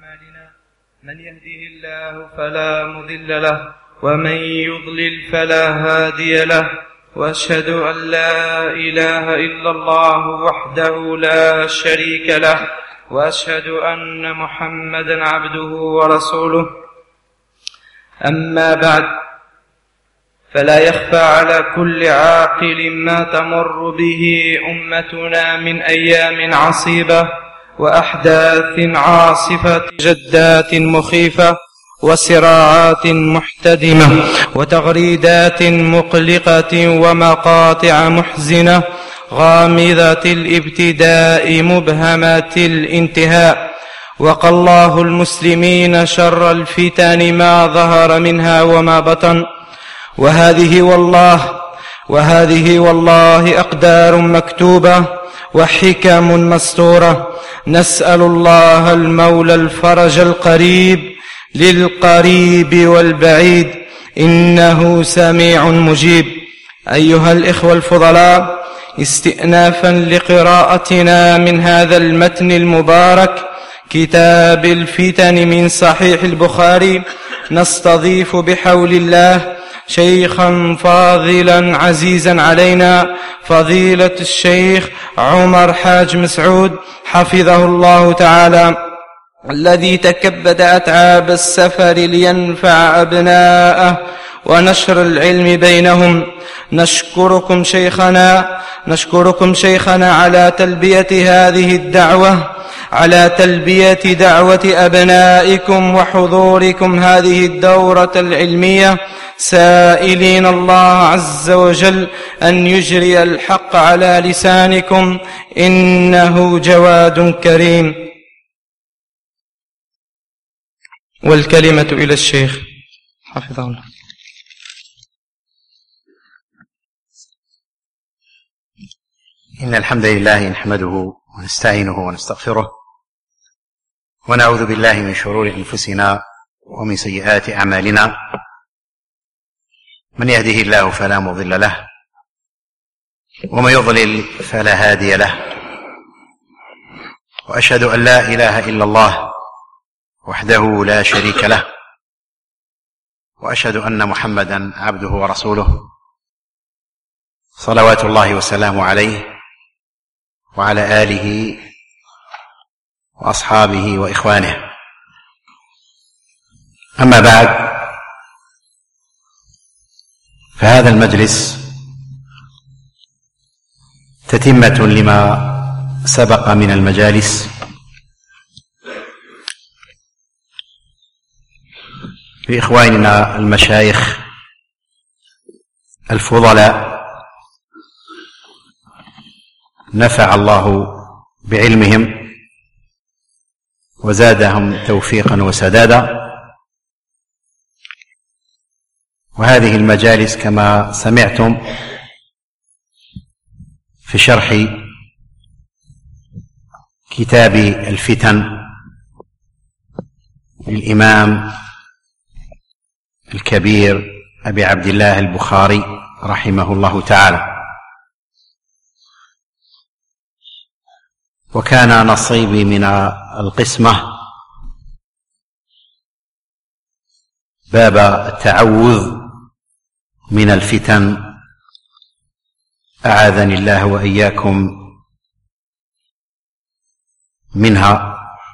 أعمالنا من يهده الله فلا مضل له ومن يضلل فلا هادي له، وأشهد أن لا إله إلا الله وحده لا شريك له، وأشهد أن محمدا عبده ورسوله. أما بعد، فلا يخفى على كل عاقل ما تمر به أمتنا من أيام عصيبة وأحداث عاصفة، جدات مخيفة وصراعات محتدمة وتغريدات مقلقة ومقاطع محزنة غامضة الابتداء مبهمة الانتهاء. وقى الله المسلمين شر الفتن ما ظهر منها وما بطن، وهذه والله أقدار مكتوبة وحكم مستورة. نسأل الله المولى الفرج القريب للقريب والبعيد، إنه سميع مجيب. أيها الإخوة الفضلاء، استئنافا لقراءتنا من هذا المتن المبارك كتاب الفتن من صحيح البخاري، نستضيف بحول الله شيخا فاضلا عزيزا علينا، فضيلة الشيخ عمر حاج مسعود حفظه الله تعالى، الذي تكبد أتعاب السفر لينفع أبناءه ونشر العلم بينهم. نشكركم شيخنا على تلبية هذه الدعوة، على تلبية دعوة أبنائكم وحضوركم هذه الدورة العلمية، سائلين الله عز وجل أن يجري الحق على لسانكم، إنه جواد كريم. والكلمة إلى الشيخ حفظه الله. إن الحمد لله نحمده ونستعينه ونستغفره، ونعوذ بالله من شرور أنفسنا ومن سيئات أعمالنا. من يهده الله فلا مضل له، ومن يضلل فلا هادي له. وأشهد أن لا إله إلا الله وحده لا شريك له، وأشهد أن محمدا عبده ورسوله، صلوات الله وسلامه عليه وعلى آله وأصحابه وإخوانه. أما بعد، فهذا المجلس تتمة لما سبق من المجالس لإخواننا المشايخ الفضلاء، نفع الله بعلمهم وزادهم توفيقا وسدادا. وهذه المجالس كما سمعتم في شرح كتاب الفتن للإمام الكبير أبي عبد الله البخاري رحمه الله تعالى. وكان نصيبي من القسمة باب التعوذ من الفتن، أعاذني الله وإياكم منها.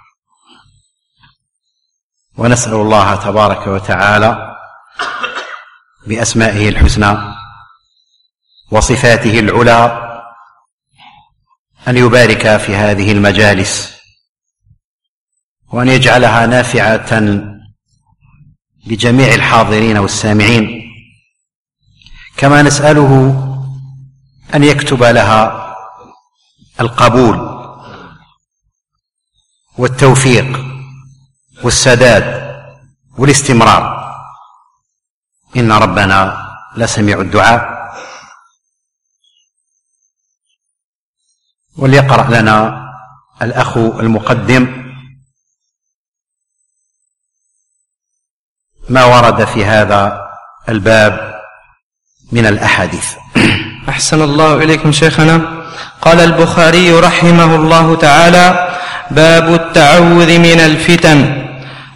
ونسأل الله تبارك وتعالى بأسمائه الحسنى وصفاته العلى أن يبارك في هذه المجالس، وأن يجعلها نافعة لجميع الحاضرين والسامعين، كما نسأله أن يكتب لها القبول والتوفيق والسداد والاستمرار، إن ربنا لسميع الدعاء. وليقرأ لنا الأخ المقدم ما ورد في هذا الباب من الأحاديث. أحسن الله إليكم شيخنا. قال البخاري رحمه الله تعالى: باب التعوذ من الفتن.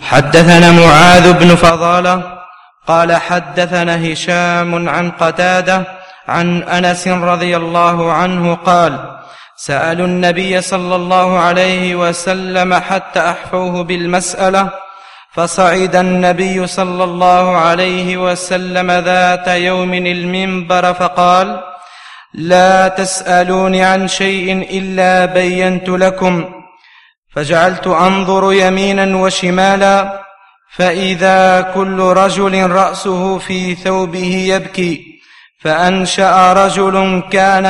حدثنا معاذ بن فضالة قال حدثنا هشام عن قتادة عن أنس رضي الله عنه قال سألوا النبي صلى الله عليه وسلم حتى أحفوه بالمسألة، فصعد النبي صلى الله عليه وسلم ذات يوم المنبر فقال لا تسألوني عن شيء إلا بينت لكم، فجعلت أنظر يمينا وشمالا فإذا كل رجل رأسه في ثوبه يبكي، فأنشأ رجل كان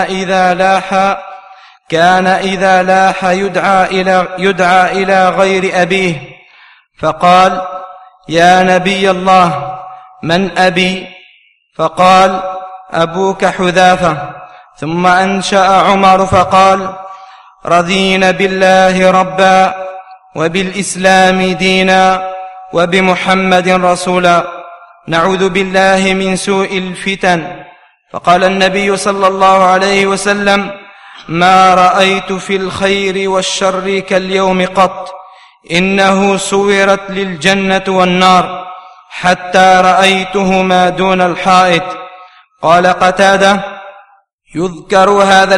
إذا لاح يدعى إلى غير أبيه، فقال يا نبي الله من أبي؟ فقال أبوك حذافة. ثم أنشأ عمر فقال رضينا بالله ربا وبالإسلام دينا وبمحمد رسولا نعوذ بالله من سوء الفتن. فقال النبي صلى الله عليه وسلم ما رأيت في الخير والشر كاليوم قط، إنه صورت للجنة والنار حتى رأيتهما دون الحائط. قال قتادة يذكر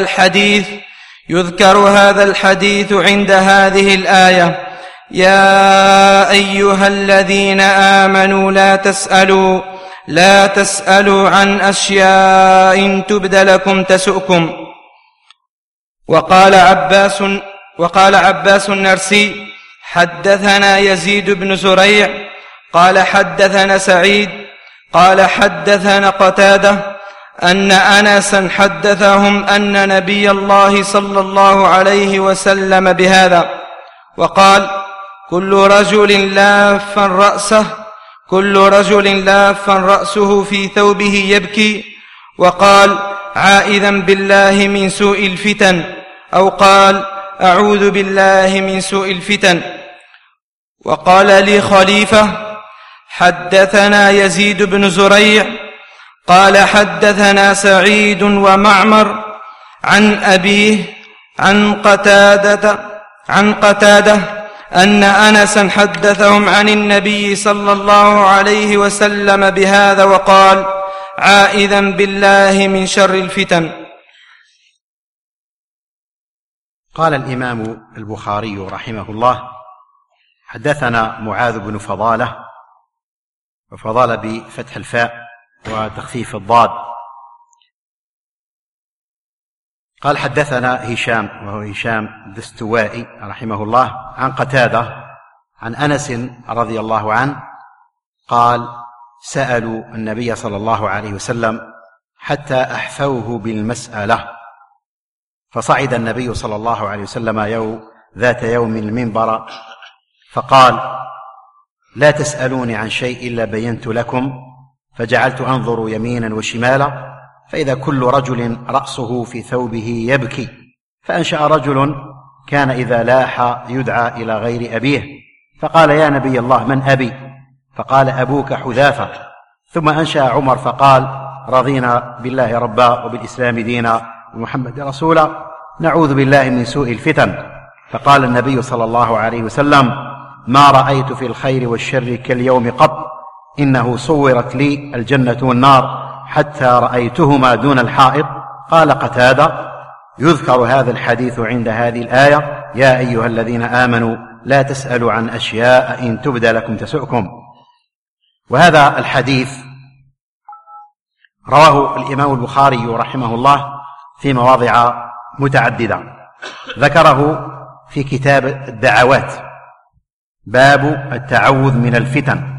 هذا الحديث عند هذه الآية يا أيها الذين آمنوا لا تسألوا عن أشياء تبد لكم تسؤكم. وقال عباس النرسي حدثنا يزيد بن زريع قال حدثنا سعيد قال حدثنا قتادة أن أنسا حدثهم أن نبي الله صلى الله عليه وسلم بهذا، وقال كل رجل لافا رأسه في ثوبه يبكي، وقال عائذا بالله من سوء الفتن، أو قال أعوذ بالله من سوء الفتن. وقال لي خليفة حدثنا يزيد بن زريع قال حدثنا سعيد ومعمر عن أبيه عن قتادة أن أنسا حدثهم عن النبي صلى الله عليه وسلم بهذا، وقال عائذا بالله من شر الفتن. قال الإمام البخاري رحمه الله حدثنا معاذ بن فضالة، وفضالة بفتح الفاء وتخفيف الضاد. قال حدثنا هشام وهو هشام الدستوائي رحمه الله عن قتادة عن أنس رضي الله عنه قال سألوا النبي صلى الله عليه وسلم حتى أحفوه بالمسألة، فصعد النبي صلى الله عليه وسلم ذات يوم المنبر فقال لا تسألوني عن شيء إلا بينت لكم، فجعلت أنظر يمينا وشمالا فإذا كل رجل رأسه في ثوبه يبكي، فأنشأ رجل كان إذا لاح يدعى إلى غير أبيه، فقال يا نبي الله من أبي؟ فقال أبوك حذافة. ثم أنشأ عمر فقال رضينا بالله ربا وبالإسلام دينا ومحمد رسولا نعوذ بالله من سوء الفتن. فقال النبي صلى الله عليه وسلم ما رأيت في الخير والشر كاليوم قط، إنه صورت لي الجنة والنار حتى رأيتهما دون الحائط. قال قتادة يذكر هذا الحديث عند هذه الآية يا أيها الذين آمنوا لا تسألوا عن أشياء إن تبد لكم تسؤكم. وهذا الحديث رواه الإمام البخاري رحمه الله في مواضع متعددة، ذكره في كتاب الدعوات باب التعوذ من الفتن،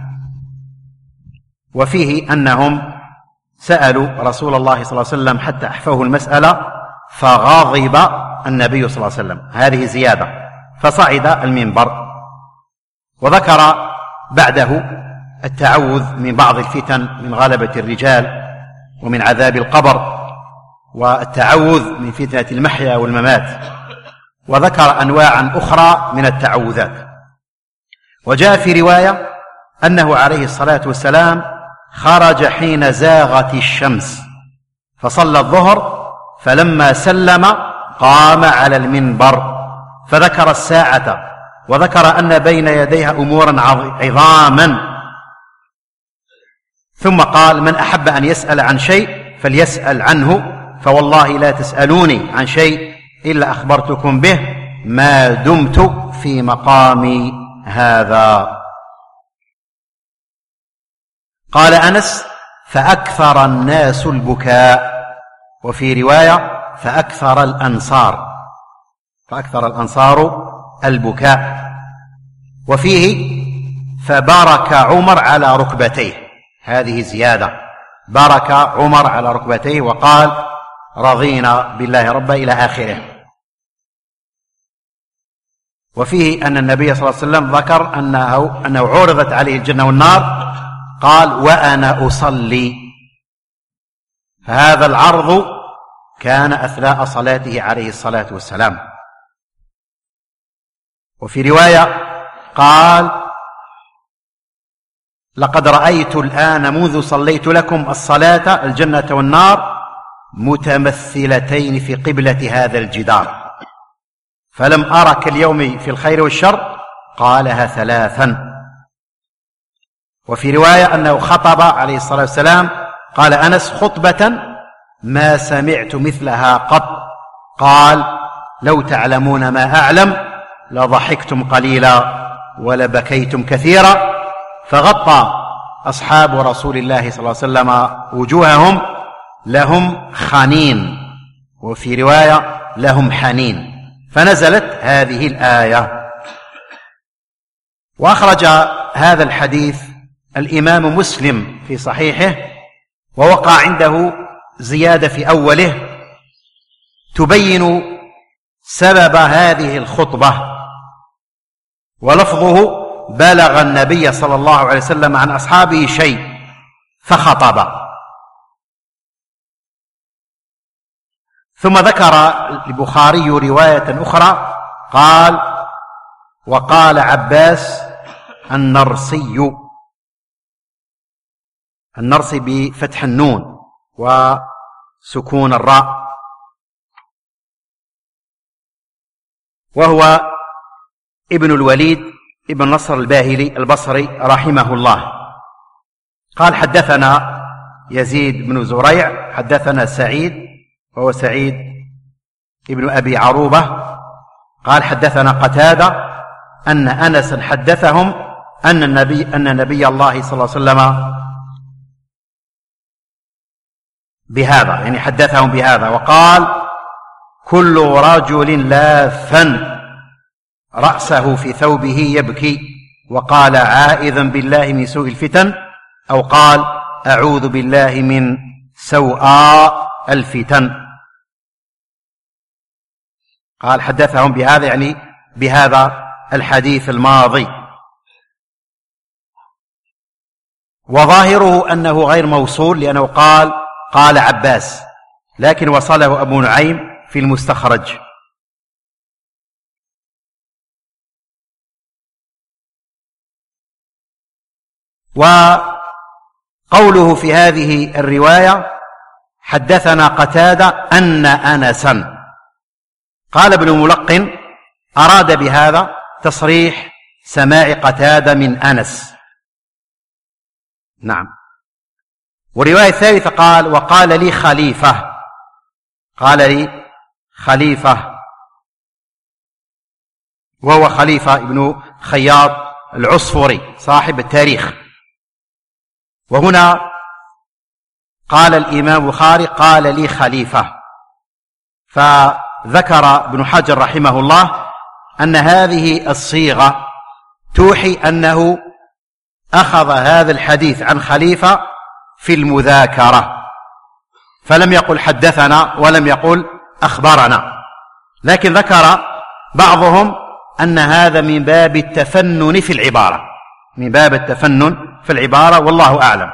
وفيه أنهم سألوا رسول الله صلى الله عليه وسلم حتى أحفوه المسألة فغضب النبي صلى الله عليه وسلم، هذه زيادة، فصعد المنبر وذكر بعده التعوذ من بعض الفتن من غلبة الرجال ومن عذاب القبر والتعوذ من فتنة المحيا والممات، وذكر أنواعا أخرى من التعوذات. وجاء في رواية أنه عليه الصلاة والسلام خرج حين زاغت الشمس فصلى الظهر، فلما سلم قام على المنبر فذكر الساعة وذكر أن بين يديها أمورا عظاما، ثم قال: من أحب أن يسأل عن شيء فليسأل عنه، فوالله لا تسألوني عن شيء إلا أخبرتكم به ما دمت في مقامي هذا. قال أنس: فأكثر الناس البكاء، وفي رواية: فأكثر الأنصار البكاء، وفيه: فبارك عمر على ركبتيه، هذه زيادة، بارك عمر على ركبتيه وقال: رضينا بالله ربا إلى آخره. وفيه أن النبي صلى الله عليه وسلم ذكر أنه عرضت عليه الجنة والنار، قال: وأنا أصلي. فهذا العرض كان أثناء صلاته عليه الصلاة والسلام. وفي رواية قال: لقد رأيت الآن منذ صليت لكم الصلاة الجنة والنار متمثلتين في قبلة هذا الجدار، فلم أرى كاليوم في الخير والشر. قالها 3. وفي رواية أنه خطب عليه الصلاة والسلام، قال أنس: خطبة ما سمعت مثلها قط. قال: لو تعلمون ما أعلم لضحكتم قليلا ولبكيتم كثيرا. فغطى أصحاب رسول الله صلى الله عليه وسلم وجوههم، لهم خنين، وفي رواية لهم حنين، فنزلت هذه الآية. وأخرج هذا الحديث الإمام مسلم في صحيحه، ووقع عنده زيادة في أوله تبين سبب هذه الخطبة، ولفظه: بلغ النبي صلى الله عليه وسلم عن أصحابه شيء فخطب. ثم ذكر البخاري رواية أخرى قال: وقال عباس النرسي بفتح النون وسكون الراء، وهو ابن الوليد ابن نصر الباهلي البصري رحمه الله. قال: حدثنا يزيد بن زريع حدثنا سعيد، وهو سعيد ابن أبي عروبة، قال: حدثنا قتادة أن أنس حدثهم أن نبي الله صلى الله عليه وسلم بهذا، يعني حدثهم بهذا، وقال: كل رجل لاثا رأسه في ثوبه يبكي، وقال: عائذا بالله من سوء الفتن، أو قال: أعوذ بالله من سوء الفتن. قال: حدثهم بهذا، يعني بهذا الحديث الماضي. وظاهره أنه غير موصول، لأنه قال عباس، لكن وصله أبو نعيم في المستخرج. وقوله في هذه الرواية: حدثنا قتادة أن أنسا، قال ابن الملقن: أراد بهذا تصريح سماع قتادة من أنس. نعم. ورواية ثالثة قال: وقال لي خليفة، قال لي خليفة، وهو خليفة ابن خياط العصفوري صاحب التاريخ. وهنا قال الإمام البخاري: قال لي خليفة، فذكر ابن حجر رحمه الله أن هذه الصيغة توحي أنه أخذ هذا الحديث عن خليفة في المذاكرة، فلم يقل حدثنا ولم يقل أخبرنا، لكن ذكر بعضهم أن هذا من باب التفنن في العبارة، من باب التفنن في العبارة، والله أعلم.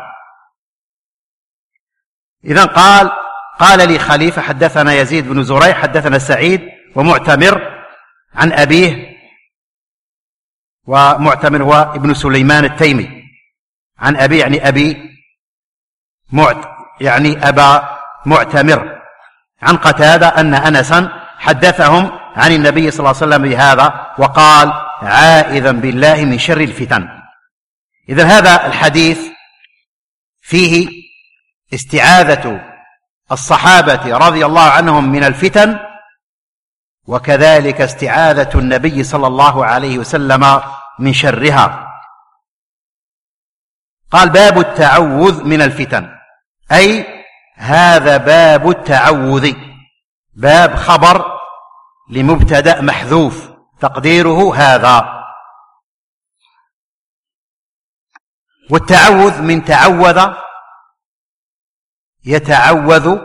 إذن قال لي خليفة حدثنا يزيد بن زريع حدثنا سعيد ومعتمر عن أبيه، ومعتمر هو ابن سليمان التيمي، عن أبي يعني يعني أبا معتمر، عن قتادة أن أنسا حدثهم عن النبي صلى الله عليه وسلم بهذا وقال عائذا بالله من شر الفتن. إذن هذا الحديث فيه استعاذة الصحابة رضي الله عنهم من الفتن، وكذلك استعاذة النبي صلى الله عليه وسلم من شرها. قال باب التعوذ من الفتن، أي هذا باب التعوذ، باب خبر لمبتدأ محذوف تقديره هذا. والتعوذ من تعوذ يتعوذ،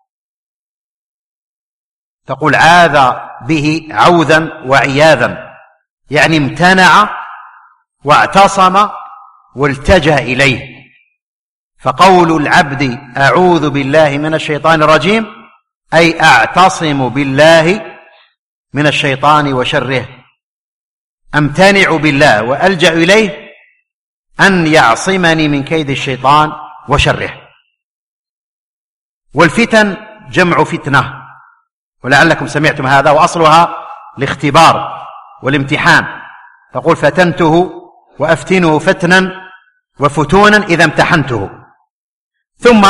تقول عاذ به عوذا وعياذا، يعني امتنع واعتصم والتجأ إليه. فقول العبد أعوذ بالله من الشيطان الرجيم أي أعتصم بالله من الشيطان وشره، أمتنع بالله وألجأ إليه أن يعصمني من كيد الشيطان وشره. والفتن جمع فتنة، ولعلكم سمعتم هذا، وأصلها الاختبار والامتحان، تقول فتنته وأفتنه فتنا وفتونا إذا امتحنته. ثم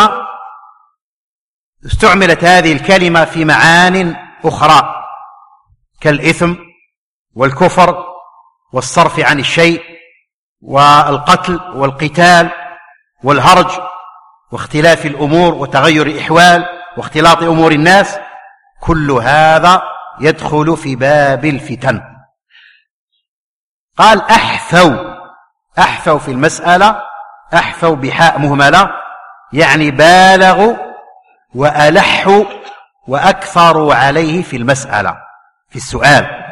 استعملت هذه الكلمة في معان أخرى كالإثم والكفر والصرف عن الشيء والقتل والقتال والهرج واختلاف الأمور وتغير الإحوال واختلاط أمور الناس، كل هذا يدخل في باب الفتن. قال أحفوا في المسألة، أحفوا بحاء مهملة، يعني بالغوا وألحوا وأكثروا عليه في المسألة في السؤال.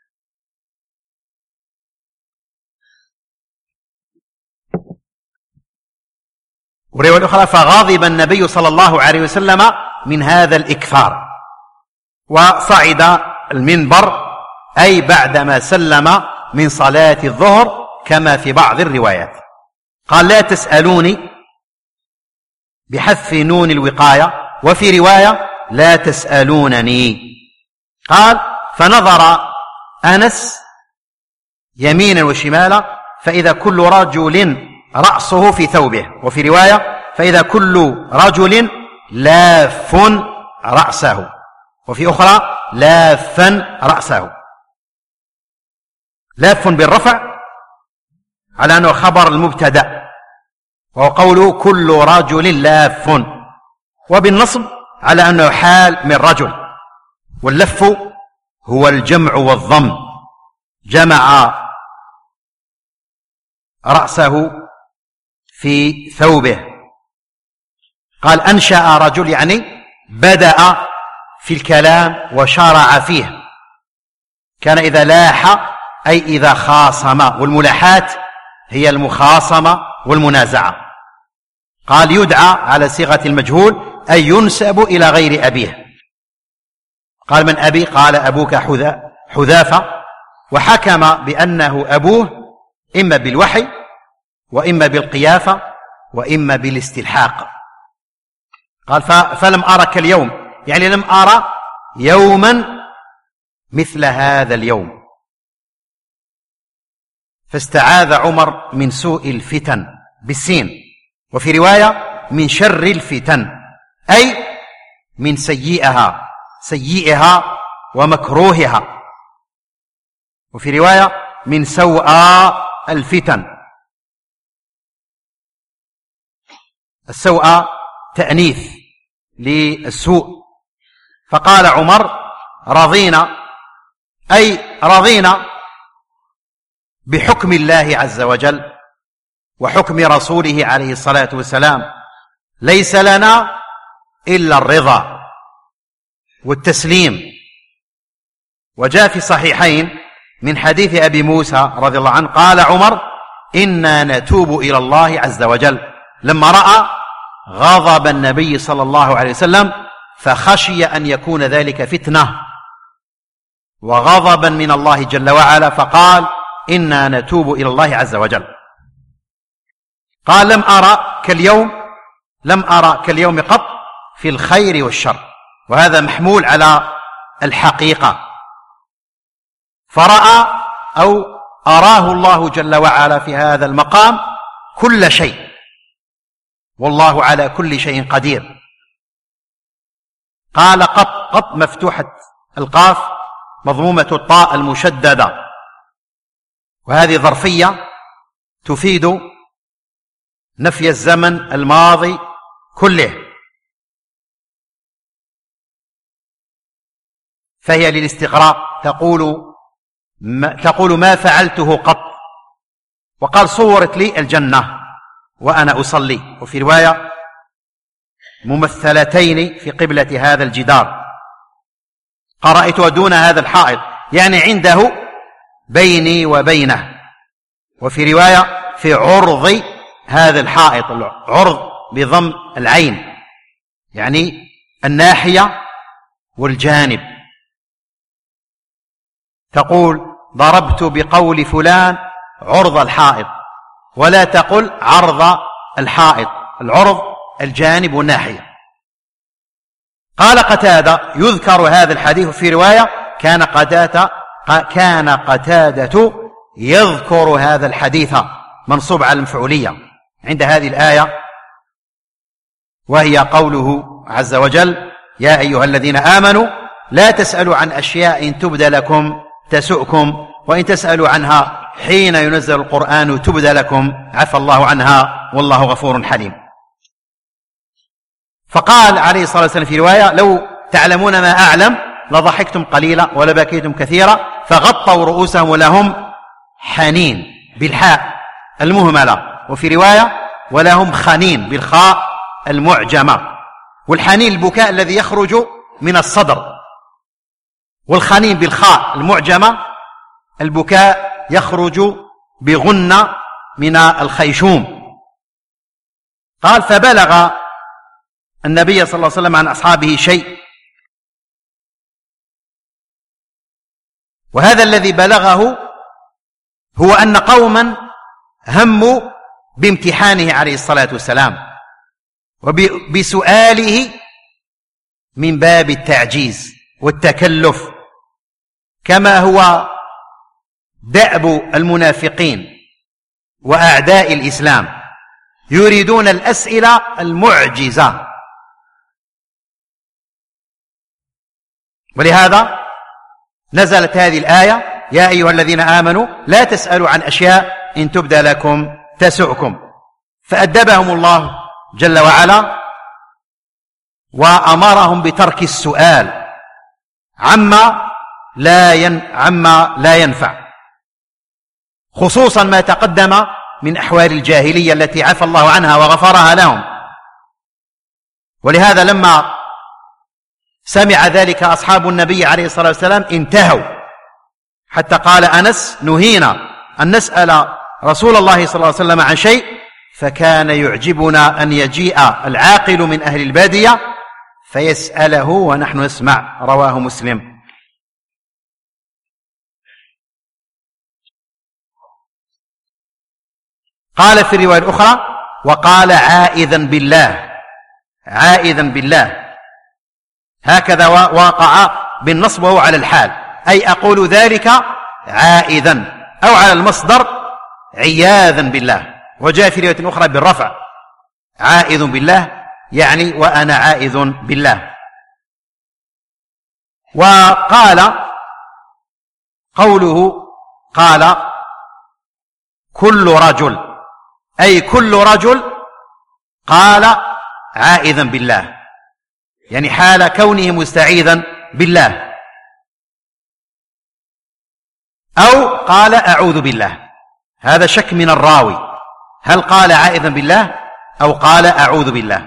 ورواية الأخرى فغضب النبي صلى الله عليه وسلم من هذا الإكثار وصعد المنبر، أي بعدما سلم من صلاة الظهر كما في بعض الروايات. قال لا تسألوني بحذف نون الوقاية، وفي رواية لا تسألونني. قال فنظر أنس يمينا وشمالا فإذا كل رجل رأسه في ثوبه، وفي رواية فإذا كل رجل لاف رأسه، وفي أخرى لافا رأسه. لاف بالرفع على أنه خبر المبتدأ، وهو قوله كل رجل لاف، وبالنصب على أنه حال من رجل. واللف هو الجمع والضم، جمع رأسه في ثوبه. قال أنشأ رجل، يعني بدأ في الكلام وشرع فيه. كان إذا لاح أي إذا خاصم، والملاحات هي المخاصمة والمنازعة. قال يدعى على صيغة المجهول أي ينسب إلى غير أبيه. قال من أبي؟ قال أبوك حذافة، وحكم بأنه أبوه إما بالوحي وإما بالقيافة وإما بالاستلحاق. قال فلم أرك اليوم، يعني لم أرى يوما مثل هذا اليوم. فاستعاذ عمر من سوء الفتن بالسين، وفي رواية من شر الفتن، أي من سيئها ومكروهها، وفي رواية من سوء الفتن. السوء تأنيث للسوء. فقال عمر رضينا، أي رضينا بحكم الله عز وجل وحكم رسوله عليه الصلاة والسلام، ليس لنا إلا الرضا والتسليم. وجاء في الصحيحين من حديث أبي موسى رضي الله عنه قال عمر إنا نتوب إلى الله عز وجل، لما رأى غضب النبي صلى الله عليه وسلم فخشي أن يكون ذلك فتنة وغضبا من الله جل وعلا، فقال إنا نتوب إلى الله عز وجل. قال لم أرى كاليوم قط في الخير والشر، وهذا محمول على الحقيقة، فرأى أو أراه الله جل وعلا في هذا المقام كل شيء، والله على كل شيء قدير. قال قط مفتوحة القاف مضمومة الطاء المشددة، وهذه ظرفية تفيد نفي الزمن الماضي كله، فهي للاستغراق، تقول ما فعلته قط. وقال صورت لي الجنة وأنا أصلي، وفي رواية ممثلتين في قبلة هذا الجدار، قرأتها دون هذا الحائط، يعني عنده بيني وبينه. وفي رواية في عرض هذا الحائط، العرض بضم العين يعني الناحية والجانب. تقول ضربت بقول فلان عرض الحائط، ولا تقل عرض الحائط، العرض الجانب والناحية. قال قتادة يذكر هذا الحديث في رواية كان قتادة يذكر هذا الحديث منصوب على المفعولية عند هذه الآية، وهي قوله عز وجل يا أيها الذين آمنوا لا تسألوا عن أشياء إن تبد لكم تسؤكم، وإن تسألوا عنها حين ينزل القرآن تبد لكم عفى الله عنها والله غفور حليم. فقال عليه الصلاة والسلام في رواية لو تعلمون ما أعلم لضحكتم قليلا ولبكيتم كثيرا، فغطوا رؤوسهم ولهم حنين بالحاء المهملة، وفي رواية ولهم خنين بالخاء المعجمة. والحنين البكاء الذي يخرج من الصدر، والخنين بالخاء المعجمة البكاء يخرج بغنة من الخيشوم. قال فبلغ النبي صلى الله عليه وسلم عن أصحابه شيء، وهذا الذي بلغه هو أن قوما هموا بامتحانه عليه الصلاة والسلام وبسؤاله من باب التعجيز والتكلف، كما هو دأب المنافقين وأعداء الإسلام، يريدون الأسئلة المعجزة. ولهذا نزلت هذه الآية يا أيها الذين آمنوا لا تسألوا عن أشياء إن تبد لكم تسؤكم. فأدبهم الله جل وعلا وأمرهم بترك السؤال عما لا ينفع، خصوصا ما تقدم من أحوال الجاهلية التي عفى الله عنها وغفرها لهم. ولهذا لما سمع ذلك أصحاب النبي عليه الصلاة والسلام انتهوا، حتى قال أنس نهينا أن نسأل رسول الله صلى الله عليه وسلم عن شيء، فكان يعجبنا أن يجيء العاقل من أهل البادية فيسأله ونحن نسمع. رواه مسلم. قال في الرواية الأخرى وقال عائذا بالله، هكذا وقع بالنصب وهو على الحال، أي أقول ذلك عائذا، أو على المصدر عياذا بالله. وجاء في رواية أخرى بالرفع عائذ بالله، يعني وأنا عائذ بالله. وقال قوله قال كل رجل، أي كل رجل قال عائذا بالله، يعني حال كونه مستعيذا بالله، أو قال أعوذ بالله. هذا شك من الراوي، هل قال عائذا بالله أو قال أعوذ بالله.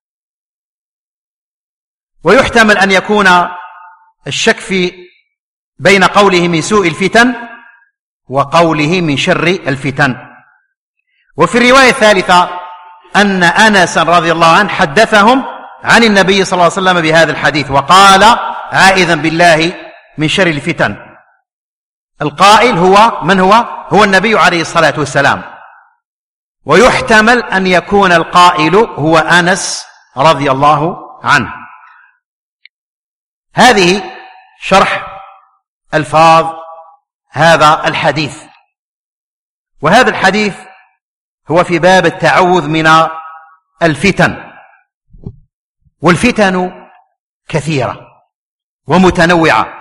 ويحتمل أن يكون الشك في بين قوله من سوء الفتن وقوله من شر الفتن. وفي الرواية الثالثة أن أنس رضي الله عنه حدثهم عن النبي صلى الله عليه وسلم بهذا الحديث وقال عائذا بالله من شر الفتن. القائل هو من هو النبي عليه الصلاة والسلام، ويحتمل أن يكون القائل هو أنس رضي الله عنه. هذه شرح ألفاظ هذا الحديث. وهذا الحديث هو في باب التعوذ من الفتن. والفتن كثيرة ومتنوعة،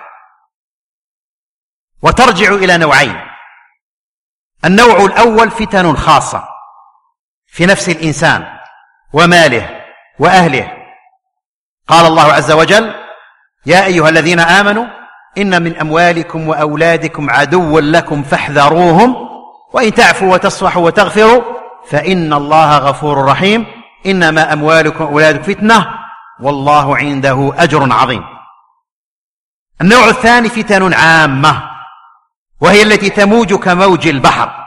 وترجع إلى نوعين. النوع الأول فتن خاصة في نفس الإنسان وماله وأهله. قال الله عز وجل: يا أيها الذين آمنوا إن من أموالكم وأولادكم عدوا لكم فاحذروهم وإن تعفوا وتصفحوا وتغفروا فإن الله غفور رحيم إنما أموالكم وأولادكم فتنة والله عنده أجر عظيم. النوع الثاني فتن عامة، وهي التي تموج كموج البحر،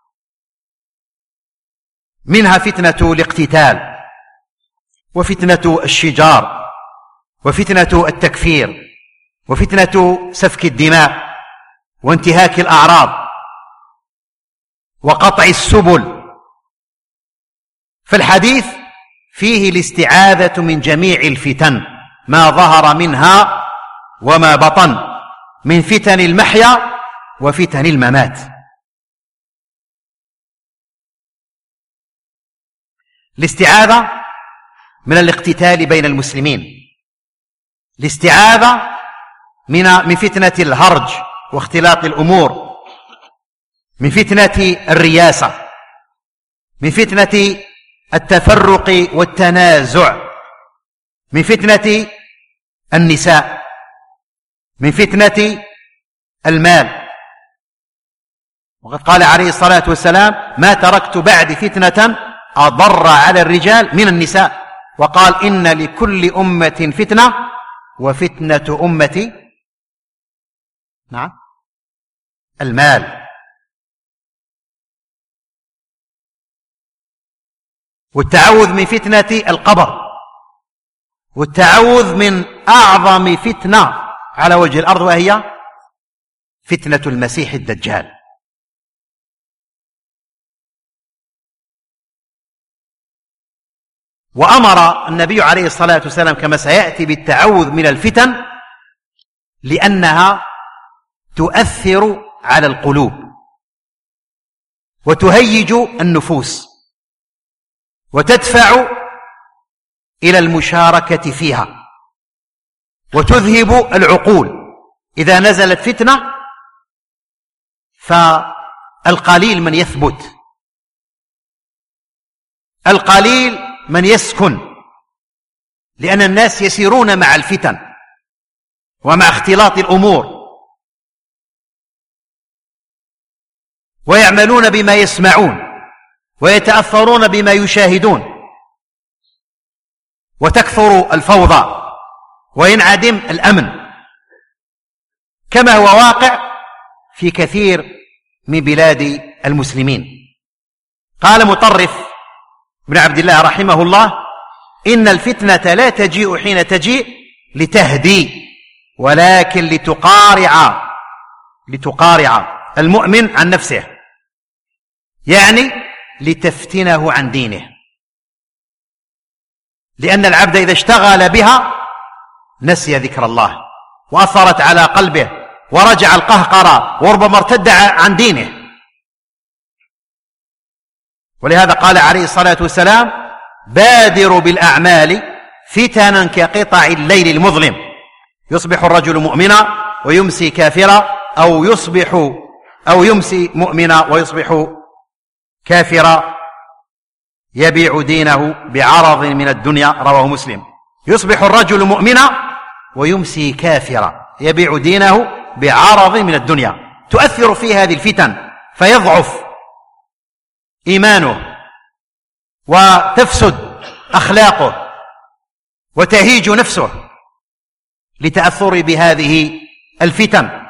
منها فتنة الاقتتال، وفتنة الشجار، وفتنة التكفير، وفتنة سفك الدماء وانتهاك الأعراض وقطع السبل. فالحديث فيه الاستعاذة من جميع الفتن ما ظهر منها وما بطن، من فتن المحيا وفتن الممات. الاستعاذة من الاقتتال بين المسلمين، الاستعاذة من فتنة الهرج واختلاط الأمور، من فتنة الرياسة، من فتنة التفرق والتنازع، من فتنة النساء، من فتنة المال. وقد قال عليه الصلاة والسلام: ما تركت بعد فتنة أضر على الرجال من النساء. وقال: إن لكل أمة فتنة وفتنة أمتي المال. والتعوذ من فتنة القبر، والتعوذ من أعظم فتنة على وجه الأرض، وهي فتنة المسيح الدجال. وأمر النبي عليه الصلاة والسلام كما سيأتي بالتعوذ من الفتن لأنها تؤثر على القلوب وتهيج النفوس وتدفع إلى المشاركة فيها وتذهب العقول. إذا نزلت فتنة فالقليل من يثبت، القليل من يسكن، لأن الناس يسيرون مع الفتن ومع اختلاط الأمور، ويعملون بما يسمعون ويتأثرون بما يشاهدون، وتكثر الفوضى وينعدم الأمن، كما هو واقع في كثير من بلاد المسلمين. قال مطرف بن عبد الله رحمه الله: إن الفتنة لا تجيء حين تجيء لتهدي، ولكن لتقارع المؤمن عن نفسه، يعني لتفتنه عن دينه. لأن العبد إذا اشتغل بها نسي ذكر الله وأثرت على قلبه ورجع القهقرة وربما ارتد عن دينه. ولهذا قال عليه الصلاة والسلام: بادروا بالأعمال فتنا كقطع الليل المظلم، يصبح الرجل مؤمنا ويمسي كافرا، أو يمسي مؤمنا ويصبح كافرا، يبيع دينه بعرض من الدنيا. رواه مسلم. يصبح الرجل مؤمنا ويمسي كافرا، يبيع دينه بعرض من الدنيا. تؤثر في هذه الفتن فيضعف إيمانه وتفسد أخلاقه وتهيج نفسه لتأثر بهذه الفتن.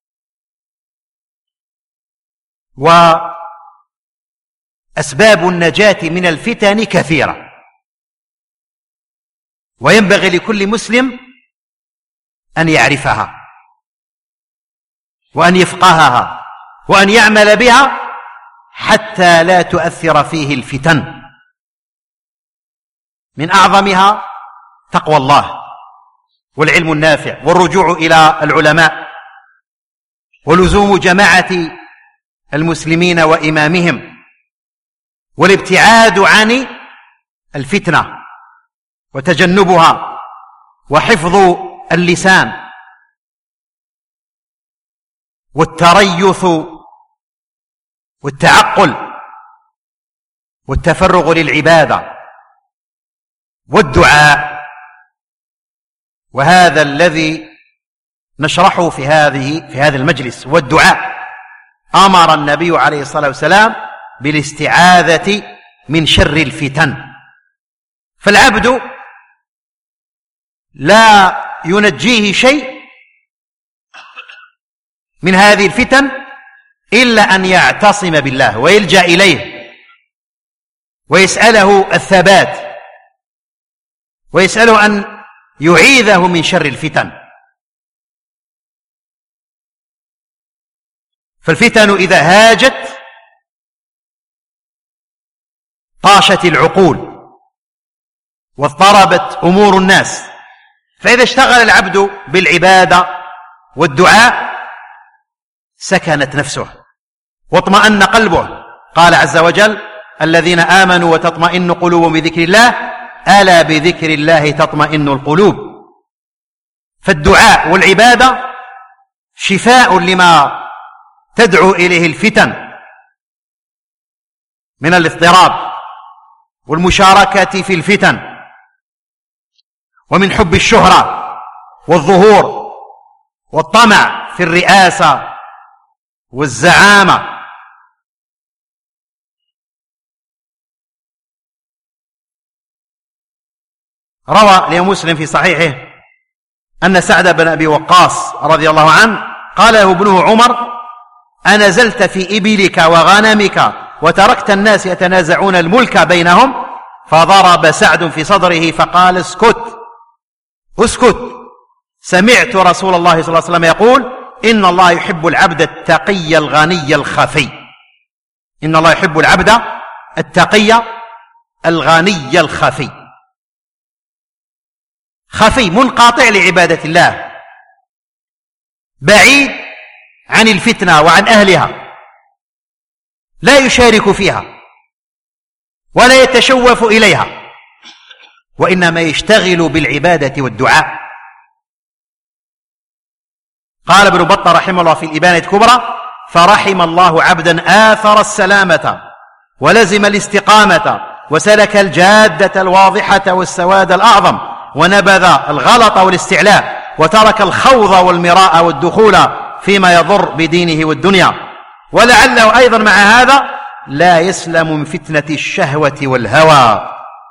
وأسباب النجاة من الفتن كثيرة، وينبغي لكل مسلم أن يعرفها وأن يفقهها وأن يعمل بها حتى لا تؤثر فيه الفتن. من أعظمها تقوى الله والعلم النافع والرجوع إلى العلماء ولزوم جماعة المسلمين وإمامهم، والابتعاد عن الفتنة وتجنبها، وحفظ اللسان، والتريث والتعقل، والتفرغ للعبادة، والدعاء. وهذا الذي نشرحه في هذا المجلس، والدعاء. أمر النبي عليه الصلاة والسلام بالاستعاذة من شر الفتن، فالعبد لا ينجيه شيء من هذه الفتن إلا أن يعتصم بالله ويلجأ إليه ويسأله الثبات، ويسأله أن يعيذه من شر الفتن. فالفتن إذا هاجت طاشت العقول واضطربت أمور الناس. فإذا اشتغل العبد بالعبادة والدعاء سكنت نفسه واطمأن قلبه. قال عز وجل: الذين آمنوا وتطمئن قلوبهم بذكر الله، ألا بذكر الله تطمئن القلوب. فالدعاء والعبادة شفاء لما تدعو إليه الفتن من الاضطراب والمشاركة في الفتن، ومن حب الشهرة والظهور والطمع في الرئاسة والزعامة. روى الإمام مسلم في صحيحه أن سعد بن أبي وقاص رضي الله عنه قال له ابنه عمر: أنزلت في إبلك وغنمك وتركت الناس يتنازعون الملك بينهم؟ فضرب سعد في صدره فقال: اسكت اسكت، سمعت رسول الله صلى الله عليه وسلم يقول: إن الله يحب العبد التقي الغني الخفي. إن الله يحب العبد التقي الغني الخفي. خفي، منقطع لعبادة الله، بعيد عن الفتنة وعن أهلها، لا يشارك فيها ولا يتشوف إليها، وإنما يشتغل بالعبادة والدعاء. قال ابن بطة رحمه الله في الإبانة الكبرى: فرحم الله عبدا آثر السلامة ولزم الاستقامة وسلك الجادة الواضحة والسواد الأعظم، ونبذ الغلط والاستعلاء، وترك الخوض والمراء والدخول فيما يضر بدينه والدنيا. ولعله أيضا مع هذا لا يسلم من فتنة الشهوة والهوى.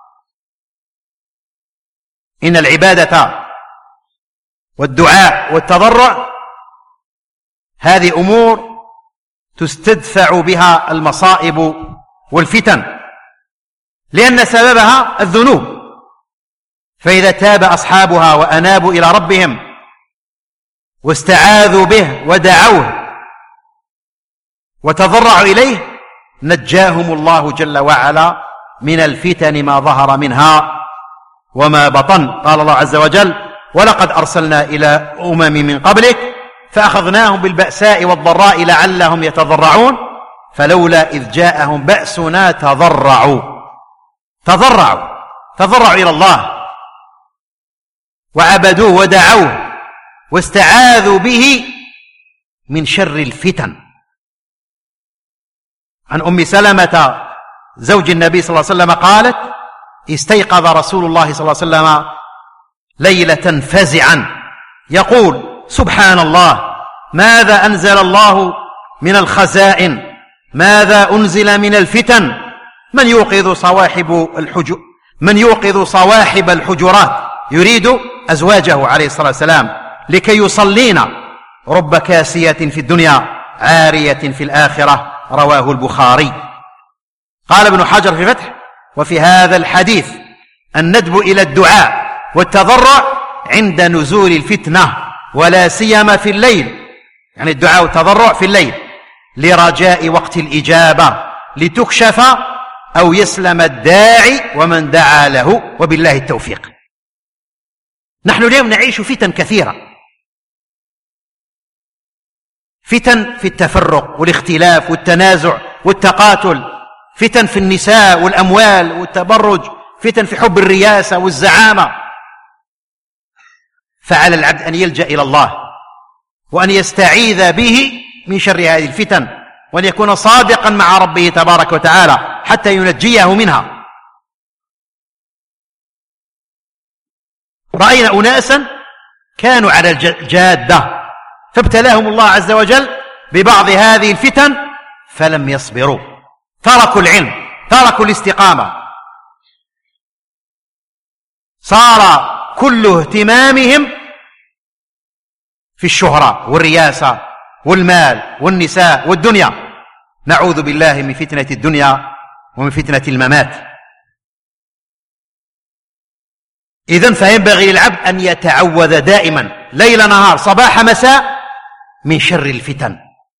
إن العبادة والدعاء والتضرع هذه أمور تستدفع بها المصائب والفتن، لأن سببها الذنوب. فإذا تاب أصحابها وأنابوا إلى ربهم واستعاذوا به ودعوه وتضرعوا إليه نجاهم الله جل وعلا من الفتن ما ظهر منها وما بطن. قال الله عز وجل: ولقد أرسلنا إلى أمم من قبلك فأخذناهم بالبأساء والضراء لعلهم يتضرعون فلولا إذ جاءهم بأسنا تضرعوا إلى الله وعبدوه ودعوه واستعاذوا به من شر الفتن. عن أم سلمة زوج النبي صلى الله عليه وسلم قالت: استيقظ رسول الله صلى الله عليه وسلم ليلة فزعا يقول: سبحان الله، ماذا أنزل الله من الخزائن، ماذا أنزل من الفتن، من يوقظ صواحب الحجرات، يريد أزواجه عليه الصلاة والسلام، لكي يصلين، رب كاسية في الدنيا عارية في الآخرة. رواه البخاري. قال ابن حجر في الفتح: وفي هذا الحديث الندب إلى الدعاء والتضرع عند نزول الفتنة، ولا سيما في الليل، يعني الدعاء والتضرع في الليل، لرجاء وقت الإجابة لتكشف أو يسلم الداعي ومن دعا له، وبالله التوفيق. نحن اليوم نعيش فتن كثيرة، فتن في التفرق والاختلاف والتنازع والتقاتل، فتن في النساء والأموال والتبرج، فتن في حب الرياسة والزعامة. فعلى العبد أن يلجأ إلى الله وأن يستعيذ به من شر هذه الفتن، وأن يكون صادقا مع ربه تبارك وتعالى حتى ينجيه منها. رأينا أناسا كانوا على الجادة فابتلاهم الله عز وجل ببعض هذه الفتن فلم يصبروا، تركوا العلم، تركوا الاستقامة، صار كل اهتمامهم في الشهرة والرياسة والمال والنساء والدنيا. نعوذ بالله من فتنة الدنيا ومن فتنة الممات. إذن فينبغي للعبد أن يتعوذ دائما ليل نهار صباح مساء من شر الفتن.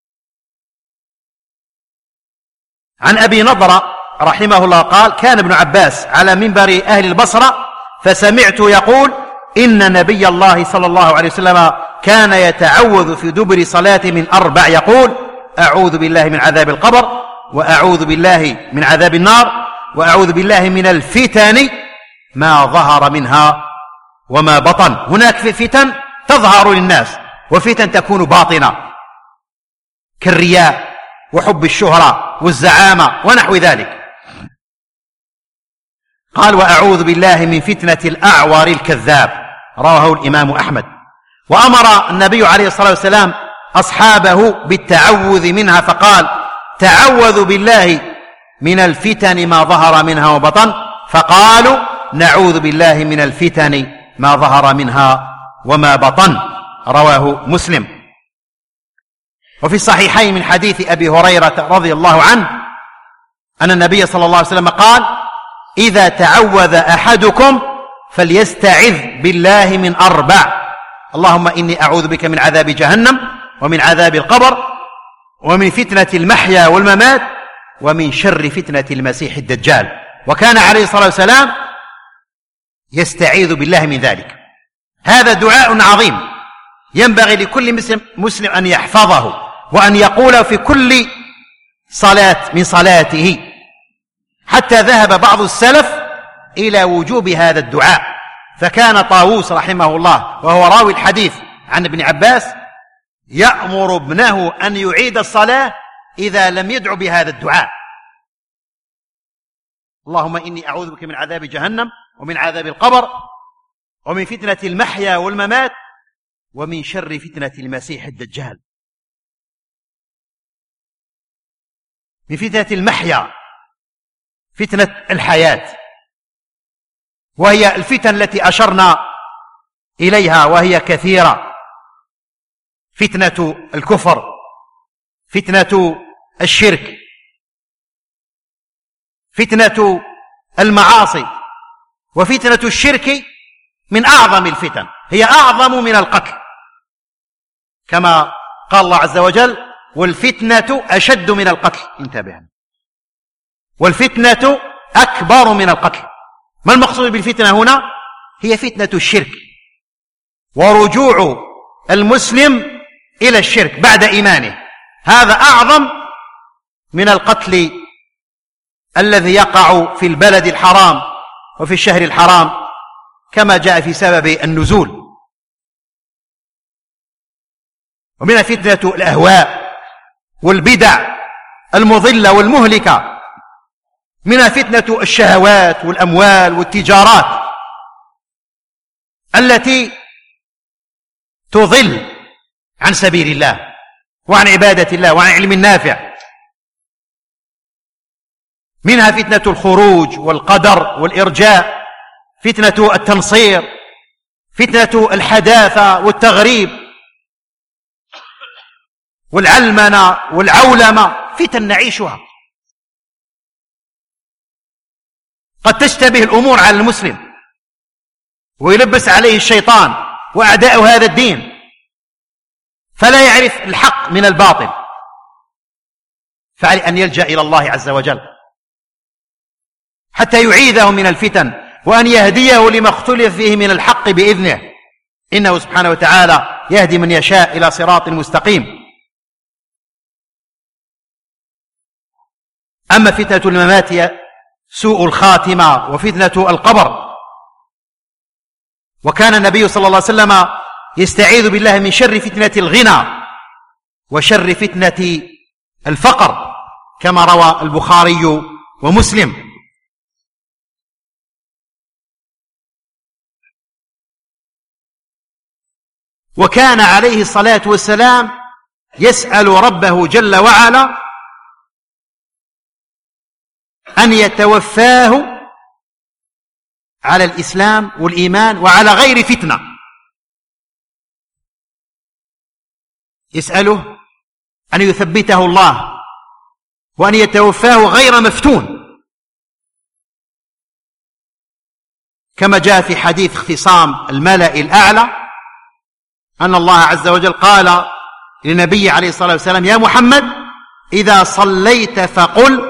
عن أبي نضرة رحمه الله قال: كان ابن عباس على منبر أهل البصرة فسمعت يقول: إن نبي الله صلى الله عليه وسلم كان يتعوذ في دبر صلاة من 4 يقول: أعوذ بالله من عذاب القبر، وأعوذ بالله من عذاب النار، وأعوذ بالله من الفتن ما ظهر منها وما بطن. هناك فتن تظهر للناس وفتن تكون باطنة كالرياء وحب الشهرة والزعامة ونحو ذلك. قال: وأعوذ بالله من فتنة الأعور الكذاب، رواه الإمام أحمد. وأمر النبي عليه الصلاة والسلام أصحابه بالتعوذ منها فقال: تعوذوا بالله من الفتن ما ظهر منها وبطن، فقالوا: نعوذ بالله من الفتن ما ظهر منها وما بطن. رواه مسلم. وفي الصحيحين من حديث أبي هريرة رضي الله عنه أن النبي صلى الله عليه وسلم قال: إذا تعوذ أحدكم فليستعذ بالله من 4: اللهم إني أعوذ بك من عذاب جهنم ومن عذاب القبر ومن فتنة المحيا والممات ومن شر فتنة المسيح الدجال. وكان عليه الصلاة والسلام يستعيذ بالله من ذلك. هذا دعاء عظيم ينبغي لكل مسلم أن يحفظه وأن يقوله في كل صلاة من صلاته، حتى ذهب بعض السلف إلى وجوب هذا الدعاء. فكان طاووس رحمه الله وهو راوي الحديث عن ابن عباس يأمر ابنه أن يعيد الصلاة إذا لم يدع بهذا الدعاء: اللهم إني أعوذ بك من عذاب جهنم ومن عذاب القبر ومن فتنة المحيا والممات ومن شر فتنة المسيح الدجال. من فتنة المحيا فتنة الحياة، وهي الفتن التي أشرنا إليها وهي كثيرة: فتنة الكفر، فتنة الشرك، فتنة المعاصي. وفتنة الشرك من أعظم الفتن، هي أعظم من القتل، كما قال الله عز وجل: والفتنة أشد من القتل. انتبه، والفتنة أكبر من القتل. ما المقصود بالفتنة هنا؟ هي فتنة الشرك ورجوع المسلم إلى الشرك بعد إيمانه. هذا أعظم من القتل الذي يقع في البلد الحرام وفي الشهر الحرام كما جاء في سبب النزول. ومن فتنة الأهواء والبدع المضلة والمهلكة، منها فتنة الشهوات والأموال والتجارات التي تضل عن سبيل الله وعن عبادة الله وعن علم النافع. منها فتنة الخروج والقدر والإرجاء، فتنة التنصير، فتنة الحداثة والتغريب والعلمنة والعولمة، فتن نعيشها. قد تشتبه الأمور على المسلم ويلبس عليه الشيطان وأعداء هذا الدين فلا يعرف الحق من الباطل، فعليه أن يلجأ إلى الله عز وجل حتى يعيذه من الفتن وأن يهديه لما اختلف فيه من الحق بإذنه، إنه سبحانه وتعالى يهدي من يشاء إلى صراط مستقيم. أما فتنة الممات سوء الخاتمة وفتنة القبر. وكان النبي صلى الله عليه وسلم يستعيذ بالله من شر فتنة الغنى وشر فتنة الفقر كما روى البخاري ومسلم. وكان عليه الصلاة والسلام يسأل ربه جل وعلا أن يتوفاه على الإسلام والإيمان وعلى غير فتنة. يسأله أن يثبته الله وأن يتوفاه غير مفتون، كما جاء في حديث اختصام الملأ الأعلى أن الله عز وجل قال للنبي عليه الصلاة والسلام: يا محمد إذا صليت فقل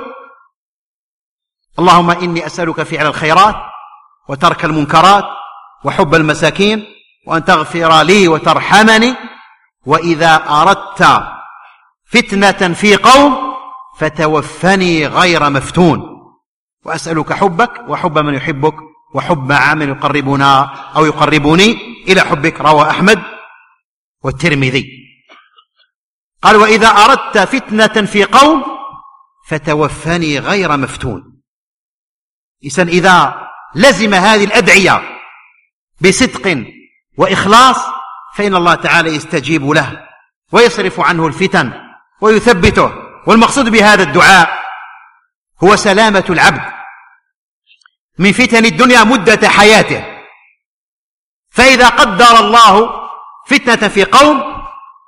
اللهم إني أسألك فعل الخيرات وترك المنكرات وحب المساكين وأن تغفر لي وترحمني، وإذا أردت فتنة في قوم فتوفني غير مفتون، وأسألك حبك وحب من يحبك وحب عمل يقربنا أو يقربني إلى حبك. رواه أحمد والترمذي. قال: وإذا أردت فتنة في قوم فتوفني غير مفتون. إذا لزم هذه الأدعية بصدق وإخلاص فإن الله تعالى يستجيب له ويصرف عنه الفتن ويثبته. والمقصود بهذا الدعاء هو سلامة العبد من فتن الدنيا مدة حياته، فإذا قدر الله فتنة في قوم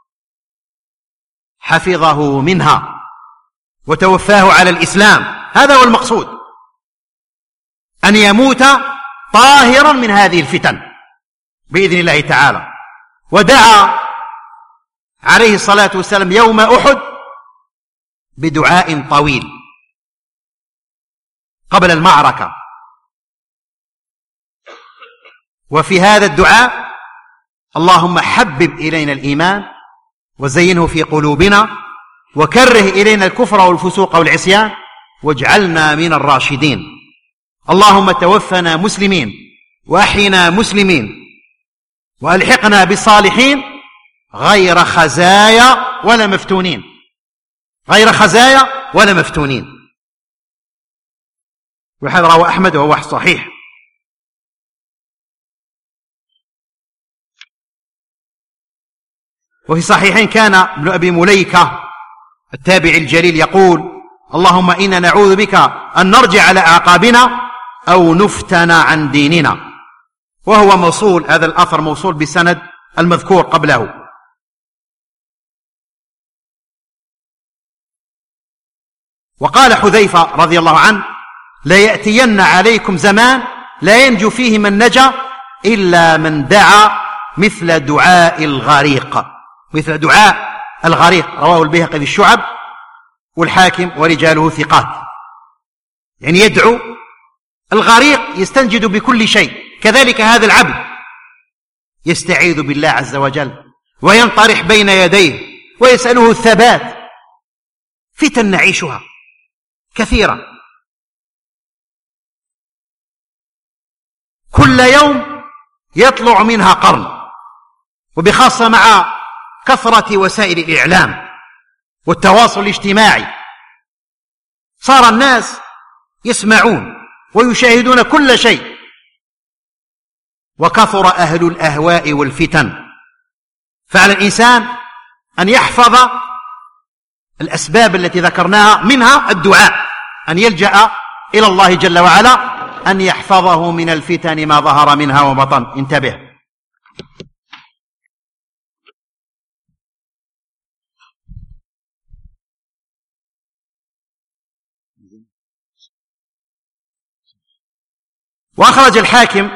حفظه منها وتوفاه على الإسلام. هذا هو المقصود، أن يموت طاهرا من هذه الفتن بإذن الله تعالى. ودعا عليه الصلاة والسلام يوم أحد بدعاء طويل قبل المعركة، وفي هذا الدعاء: اللهم حبب إلينا الإيمان وزينه في قلوبنا وكره إلينا الكفر والفسوق والعصيان واجعلنا من الراشدين. اللهم توفنا مسلمين وأحينا مسلمين وألحقنا بالصالحين غير خزايا ولا مفتونين. غير خزايا ولا مفتونين. وهذا رواه أحمد وهو صحيح. وفي صحيحين كان ابن أبي مليكة التابعي الجليل يقول: اللهم إنا نعوذ بك أن نرجع على أعقابنا أو نفتن عن ديننا. وهو موصول، هذا الأثر موصول بسند المذكور قبله. وقال حذيفة رضي الله عنه: لا يأتين عليكم زمان لا ينجو فيه من نجا إلا من دعا مثل دعاء الغريق. مثل دعاء الغريق، رواه البيهقي في الشعب والحاكم ورجاله ثقات. يعني يدعو الغريق يستنجد بكل شيء، كذلك هذا العبد يستعيذ بالله عز وجل وينطرح بين يديه ويسأله الثبات. فتن نعيشها كثيرا، كل يوم يطلع منها قرن، وبخاصة مع كثرة وسائل الإعلام والتواصل الاجتماعي صار الناس يسمعون ويشاهدون كل شيء، وكثر أهل الأهواء والفتن. فعلى الإنسان أن يحفظ الأسباب التي ذكرناها، منها الدعاء، أن يلجأ إلى الله جل وعلا أن يحفظه من الفتن ما ظهر منها وبطن. انتبه. وأخرج الحاكم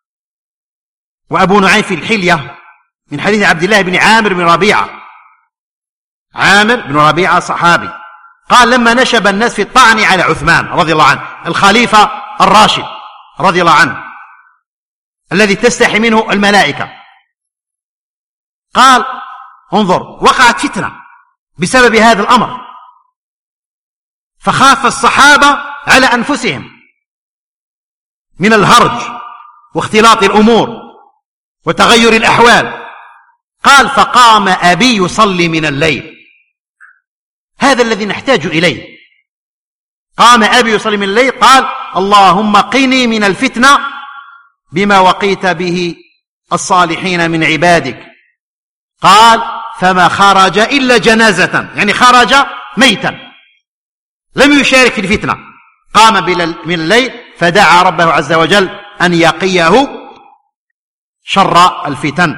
وأبو نعيم في الحلية من حديث عبد الله بن عامر بن ربيعة. عامر بن ربيعة صحابي، قال: لما نشب الناس في الطعن على عثمان رضي الله عنه الخليفة الراشد رضي الله عنه الذي تستحي منه الملائكة، قال: انظر، وقعت فتنة بسبب هذا الأمر، فخاف الصحابة على أنفسهم من الهرج واختلاط الأمور وتغير الأحوال. قال فقام أبي يصلي من الليل. هذا الذي نحتاج إليه. قام أبي يصلي من الليل، قال اللهم قني من الفتنة بما وقيت به الصالحين من عبادك. قال فما خرج إلا جنازة، يعني خرج ميتا، لم يشارك في الفتنة. قام من الليل فدعا ربه عز وجل أن يقيه شر الفتن.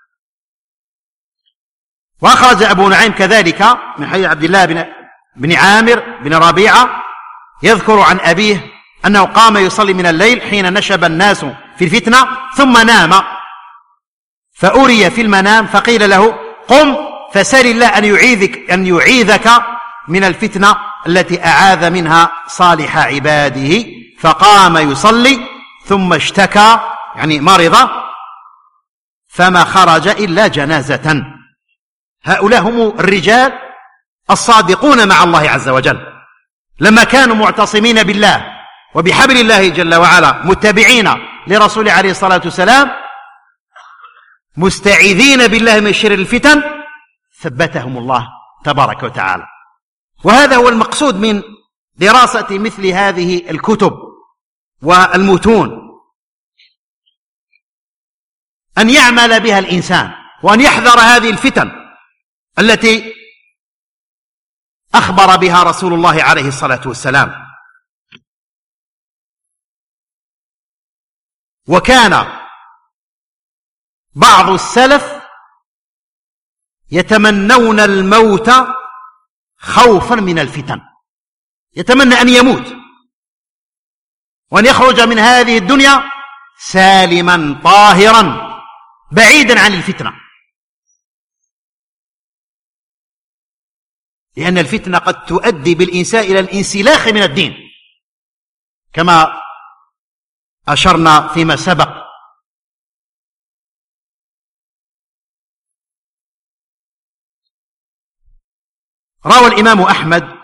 وأخرج أبو نعيم كذلك من حديث عبد الله بن عامر بن ربيعة يذكر عن أبيه أنه قام يصلي من الليل حين نشب الناس في الفتنة ثم نام، فأري في المنام فقيل له قم فسل الله أن يعيذك من الفتنة التي أعاذ منها صالح عباده. فقام يصلي ثم اشتكى، يعني مرض، فما خرج إلا جنازة. هؤلاء هم الرجال الصادقون مع الله عز وجل، لما كانوا معتصمين بالله وبحبل الله جل وعلا، متبعين لرسوله عليه الصلاة والسلام، مستعيذين بالله من شر الفتن، ثبتهم الله تبارك وتعالى. وهذا هو المقصود من دراسة مثل هذه الكتب والمتون، أن يعمل بها الإنسان وأن يحذر هذه الفتن التي أخبر بها رسول الله عليه الصلاة والسلام. وكان بعض السلف يتمنون الموت خوفا من الفتن، يتمنى أن يموت وأن يخرج من هذه الدنيا سالما طاهرا بعيدا عن الفتنة، لأن الفتنة قد تؤدي بالإنسان إلى الانسلاخ من الدين كما أشرنا فيما سبق. روى الإمام أحمد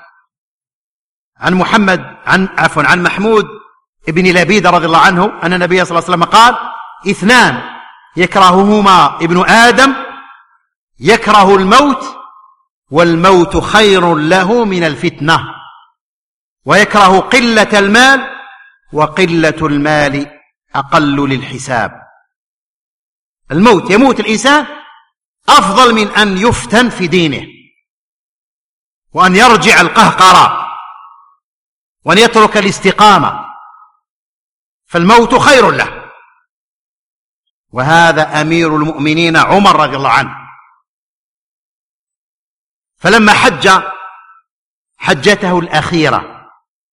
عن محمود بن لبيد رضي الله عنه أن النبي صلى الله عليه وسلم قال: 2 يكرههما ابن آدم، يكره الموت والموت خير له من الفتنة، ويكره قلة المال وقلة المال أقل للحساب. الموت، يموت الإنسان أفضل من أن يفتن في دينه وأن يرجع القهقرة وأن يترك الاستقامة، فالموت خير له. وهذا أمير المؤمنين عمر رضي الله عنه، فلما حج حجته الأخيرة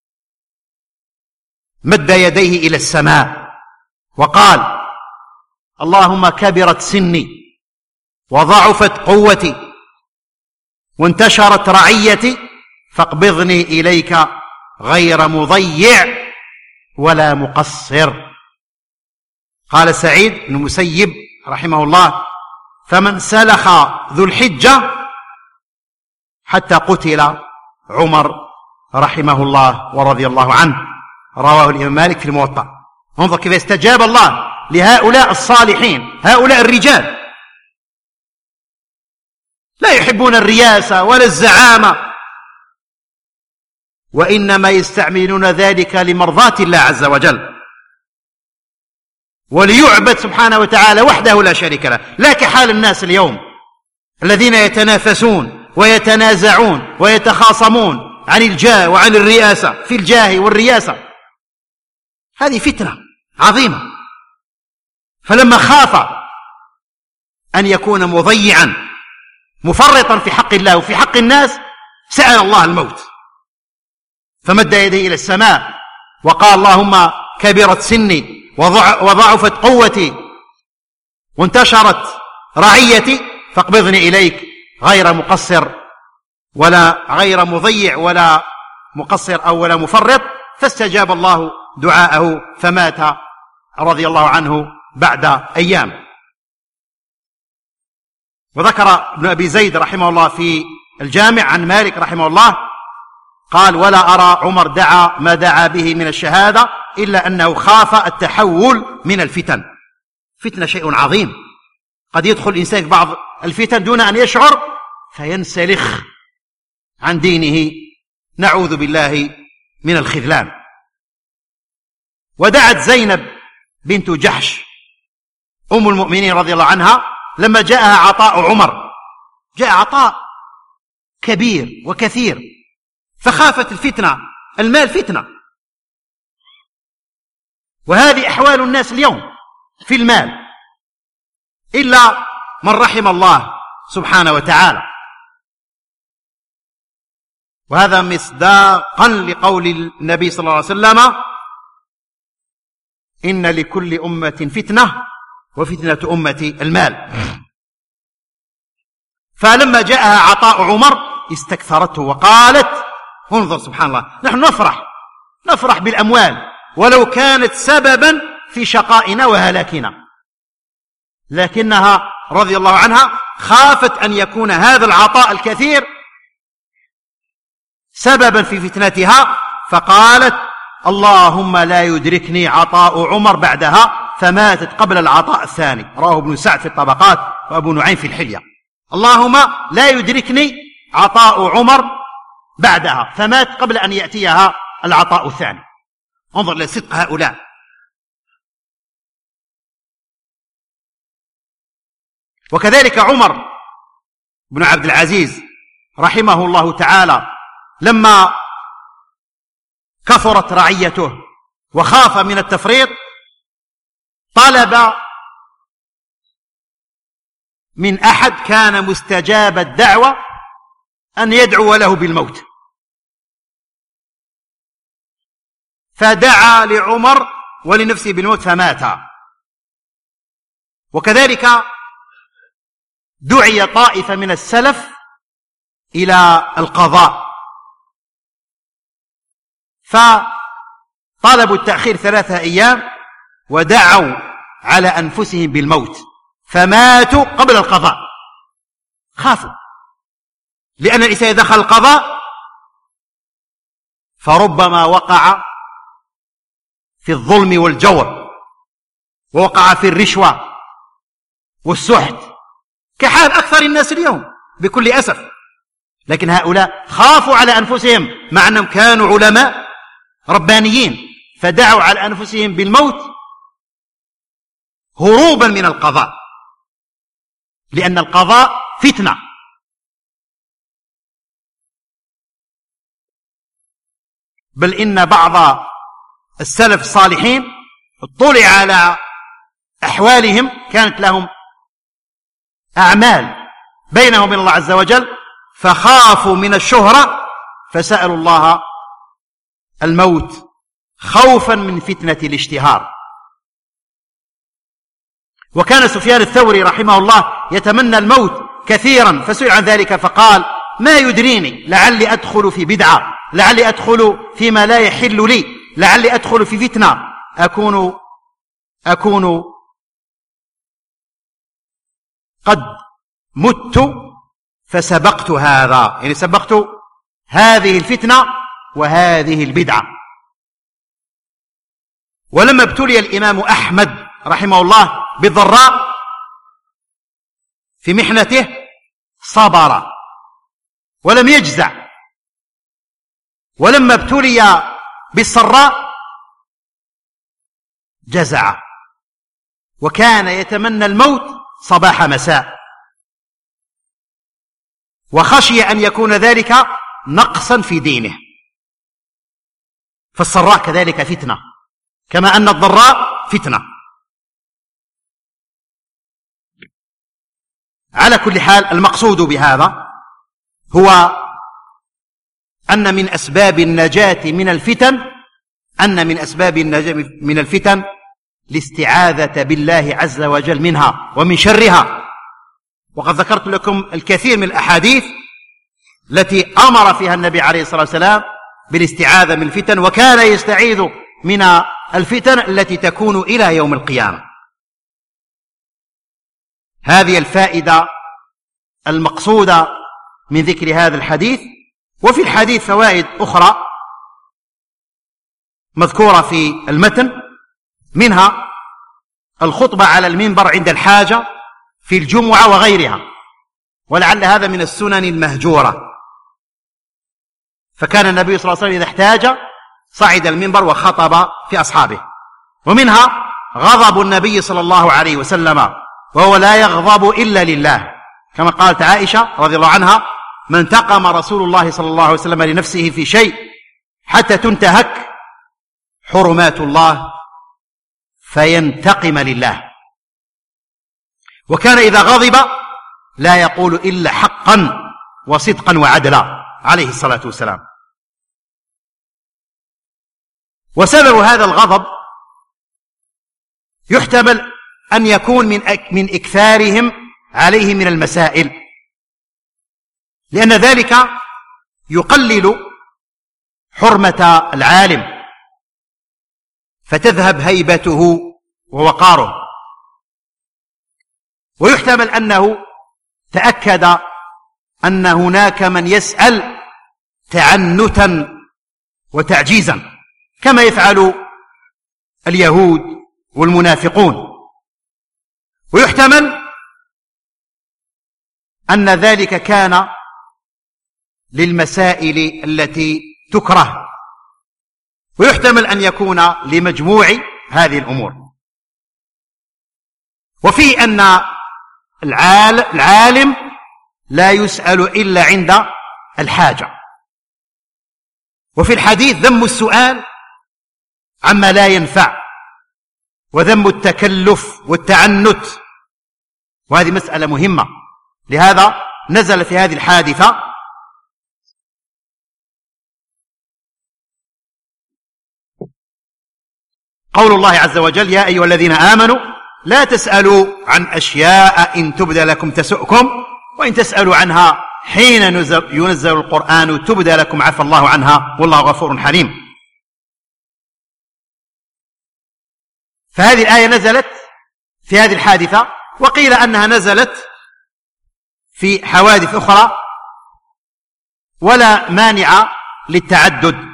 مد يديه إلى السماء وقال: اللهم كبرت سني وضعفت قوتي وانتشرت رعيتي فاقبضني إليك غير مضيع ولا مقصر. قال سعيد بن المسيب رحمه الله: فمن سلخ ذو الحجة حتى قتل عمر رحمه الله ورضي الله عنه. رواه الإمام مالك في الموطأ. انظر كيف استجاب الله لهؤلاء الصالحين، هؤلاء الرجال لا يحبون الرياسة ولا الزعامة، وإنما يستعملون ذلك لمرضاة الله عز وجل وليعبد سبحانه وتعالى وحده لا شريك له، لا كحال الناس اليوم الذين يتنافسون ويتنازعون ويتخاصمون عن الجاه وعن الرئاسة، في الجاه والرياسة. هذه فتنة عظيمة. فلما خاف أن يكون مضيعا مفرطا في حق الله وفي حق الناس سأل الله الموت، فمد يديه إلى السماء وقال: اللهم كبرت سني وضعفت قوتي وانتشرت رعيتي فاقبضني إليك غير مقصر ولا غير مضيع ولا مقصر أو ولا مفرط. فاستجاب الله دعاءه فمات رضي الله عنه بعد أيام. وذكر ابن أبي زيد رحمه الله في الجامع عن مالك رحمه الله قال: ولا أرى عمر دعا ما دعا به من الشهادة إلا أنه خاف التحول من الفتن. فتنة شيء عظيم، قد يدخل الإنسان في بعض الفتن دون أن يشعر فينسلخ عن دينه، نعوذ بالله من الخذلان. ودعت زينب بنت جحش أم المؤمنين رضي الله عنها لما جاءها عطاء عمر، جاء عطاء كبير وكثير، فخافت الفتنة، المال فتنة، وهذه أحوال الناس اليوم في المال، إلا من رحم الله سبحانه وتعالى. وهذا مصداقا لقول النبي صلى الله عليه وسلم: إن لكل أمة فتنة وفتنة أمتي المال. فلما جاءها عطاء عمر استكثرته وقالت: انظر سبحان الله، نحن نفرح بالأموال ولو كانت سببا في شقائنا وهلاكنا، لكنها رضي الله عنها خافت أن يكون هذا العطاء الكثير سببا في فتنتها، فقالت: اللهم لا يدركني عطاء عمر بعدها، فماتت قبل العطاء الثاني. رواه ابن سعد في الطبقات وأبو نعيم في الحلية. اللهم لا يدركني عطاء عمر بعدها، فمات قبل أن يأتيها العطاء الثاني. انظر لصدق هؤلاء. وكذلك عمر بن عبد العزيز رحمه الله تعالى لما كثرت رعيته وخاف من التفريط طلب من أحد كان مستجاب الدعوة أن يدعو له بالموت، فدعا لعمر ولنفسه بالموت فمات. وكذلك دعي طائفة من السلف إلى القضاء فطلبوا التأخير 3 أيام ودعوا على أنفسهم بالموت فماتوا قبل القضاء، خافوا، لأن الإنسان إذا دخل القضاء فربما وقع في الظلم والجور، ووقع في الرشوة والسحت كحال أكثر الناس اليوم بكل أسف. لكن هؤلاء خافوا على أنفسهم مع أنهم كانوا علماء ربانيين، فدعوا على أنفسهم بالموت هروبا من القضاء، لأن القضاء فتنة. بل إن بعض السلف الصالحين اطلع على أحوالهم، كانت لهم أعمال بينهم وبين الله عز وجل، فخافوا من الشهرة فسألوا الله الموت خوفا من فتنة الاشتهار. وكان سفيان الثوري رحمه الله يتمنى الموت كثيرا، فسئل عن ذلك فقال: ما يدريني، لعلي أدخل في بدعة، لعلي أدخل فيما لا يحل لي، لعلي أدخل في فتنة أكون قد مت فسبقت هذا، يعني سبقت هذه الفتنة وهذه البدعة. ولما ابتلي الإمام أحمد رحمه الله بالضراء في محنته صبر ولم يجزع، ولما ابتلي بالسراء جزع، وكان يتمنى الموت صباح مساء، وخشي أن يكون ذلك نقصا في دينه. فالسراء كذلك فتنة، كما أن الضراء فتنة. على كل حال، المقصود بهذا هو أن من أسباب النجاة من الفتن من الفتن الاستعاذة بالله عز وجل منها ومن شرها. وقد ذكرت لكم الكثير من الأحاديث التي أمر فيها النبي عليه الصلاة والسلام بالاستعاذة من الفتن، وكان يستعيذ من الفتن التي تكون إلى يوم القيامة. هذه الفائدة المقصودة من ذكر هذا الحديث، وفي الحديث فوائد أخرى مذكورة في المتن، منها الخطبة على المنبر عند الحاجة في الجمعة وغيرها، ولعل هذا من السنن المهجورة، فكان النبي صلى الله عليه وسلم إذا احتاج صعد المنبر وخطب في أصحابه. ومنها غضب النبي صلى الله عليه وسلم، وهو لا يغضب إلا لله، كما قالت عائشة رضي الله عنها: ما انتقم رسول الله صلى الله عليه وسلم لنفسه في شيء حتى تنتهك حرمات الله فينتقم لله. وكان إذا غضب لا يقول إلا حقا وصدقا وعدلا عليه الصلاة والسلام. وسبب هذا الغضب يحتمل أن يكون من إكثارهم عليه من المسائل، لأن ذلك يقلل حرمة العالم فتذهب هيبته ووقاره. ويحتمل أنه تأكد أن هناك من يسأل تعنتا وتعجيزا كما يفعل اليهود والمنافقون. ويحتمل أن ذلك كان للمسائل التي تكره، ويحتمل أن يكون لمجموع هذه الأمور. وفيه أن العالم لا يسأل إلا عند الحاجة. وفي الحديث ذم السؤال عما لا ينفع، وذم التكلف والتعنت، وهذه مسألة مهمة. لهذا نزل في هذه الحادثة قول الله عز وجل: يا أيها الذين آمنوا لا تسألوا عن أشياء إن تبد لكم تسؤكم، وإن تسألوا عنها حين ينزل القرآن تبد لكم عفى الله عنها والله غفور حليم. فهذه الآية نزلت في هذه الحادثة، وقيل أنها نزلت في حوادث أخرى، ولا مانع للتعدد.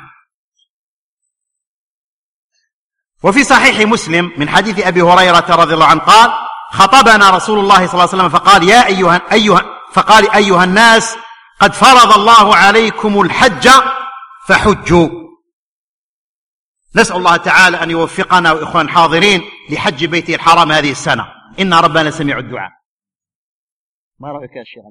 وفي صحيح مسلم من حديث أبي هريرة رضي الله عنه قال: خطبنا رسول الله صلى الله عليه وسلم فقال: أيها الناس قد فرض الله عليكم الحج فحجوا. نسأل الله تعالى أن يوفقنا وإخوان حاضرين لحج بيته الحرام هذه السنة، إن ربنا سميع الدعاء. ما رأيك يا شيخ؟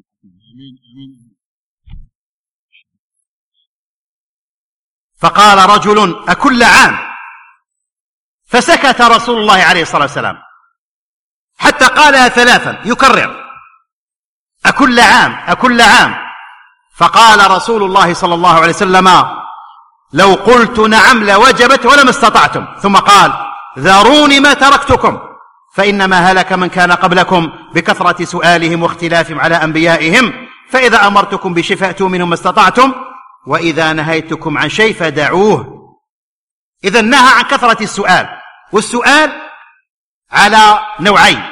فقال رجل: أكل عام؟ فسكت رسول الله عليه الصلاة والسلام حتى قالها ثلاثا يكرر: أكل عام أكل عام. فقال رسول الله صلى الله عليه وسلم: لو قلت نعم لوجبت ولما استطعتم. ثم قال: ذروني ما تركتكم، فإنما هلك من كان قبلكم بكثرة سؤالهم واختلافهم على أنبيائهم، فإذا أمرتكم بشيء فأتوا منه ما استطعتم، وإذا نهيتكم عن شيء فدعوه. إذا نهى عن كثرة السؤال، والسؤال على نوعين: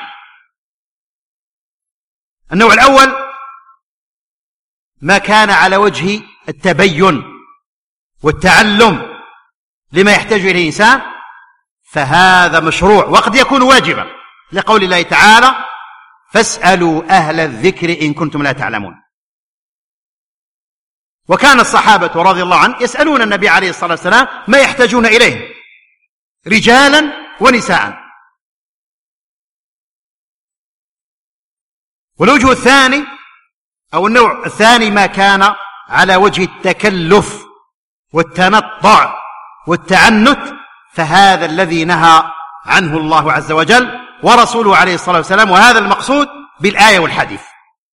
النوع الأول ما كان على وجه التبين والتعلم لما يحتاج إليه الإنسان، فهذا مشروع وقد يكون واجبا، لقول الله تعالى: فاسألوا أهل الذكر إن كنتم لا تعلمون. وكان الصحابة رضي الله عنهم يسألون النبي عليه الصلاة والسلام ما يحتاجون إليه رجالا ونساء. والوجه الثاني أو النوع الثاني ما كان على وجه التكلف والتنطع والتعنت، فهذا الذي نهى عنه الله عز وجل ورسوله عليه الصلاة والسلام، وهذا المقصود بالآية والحديث.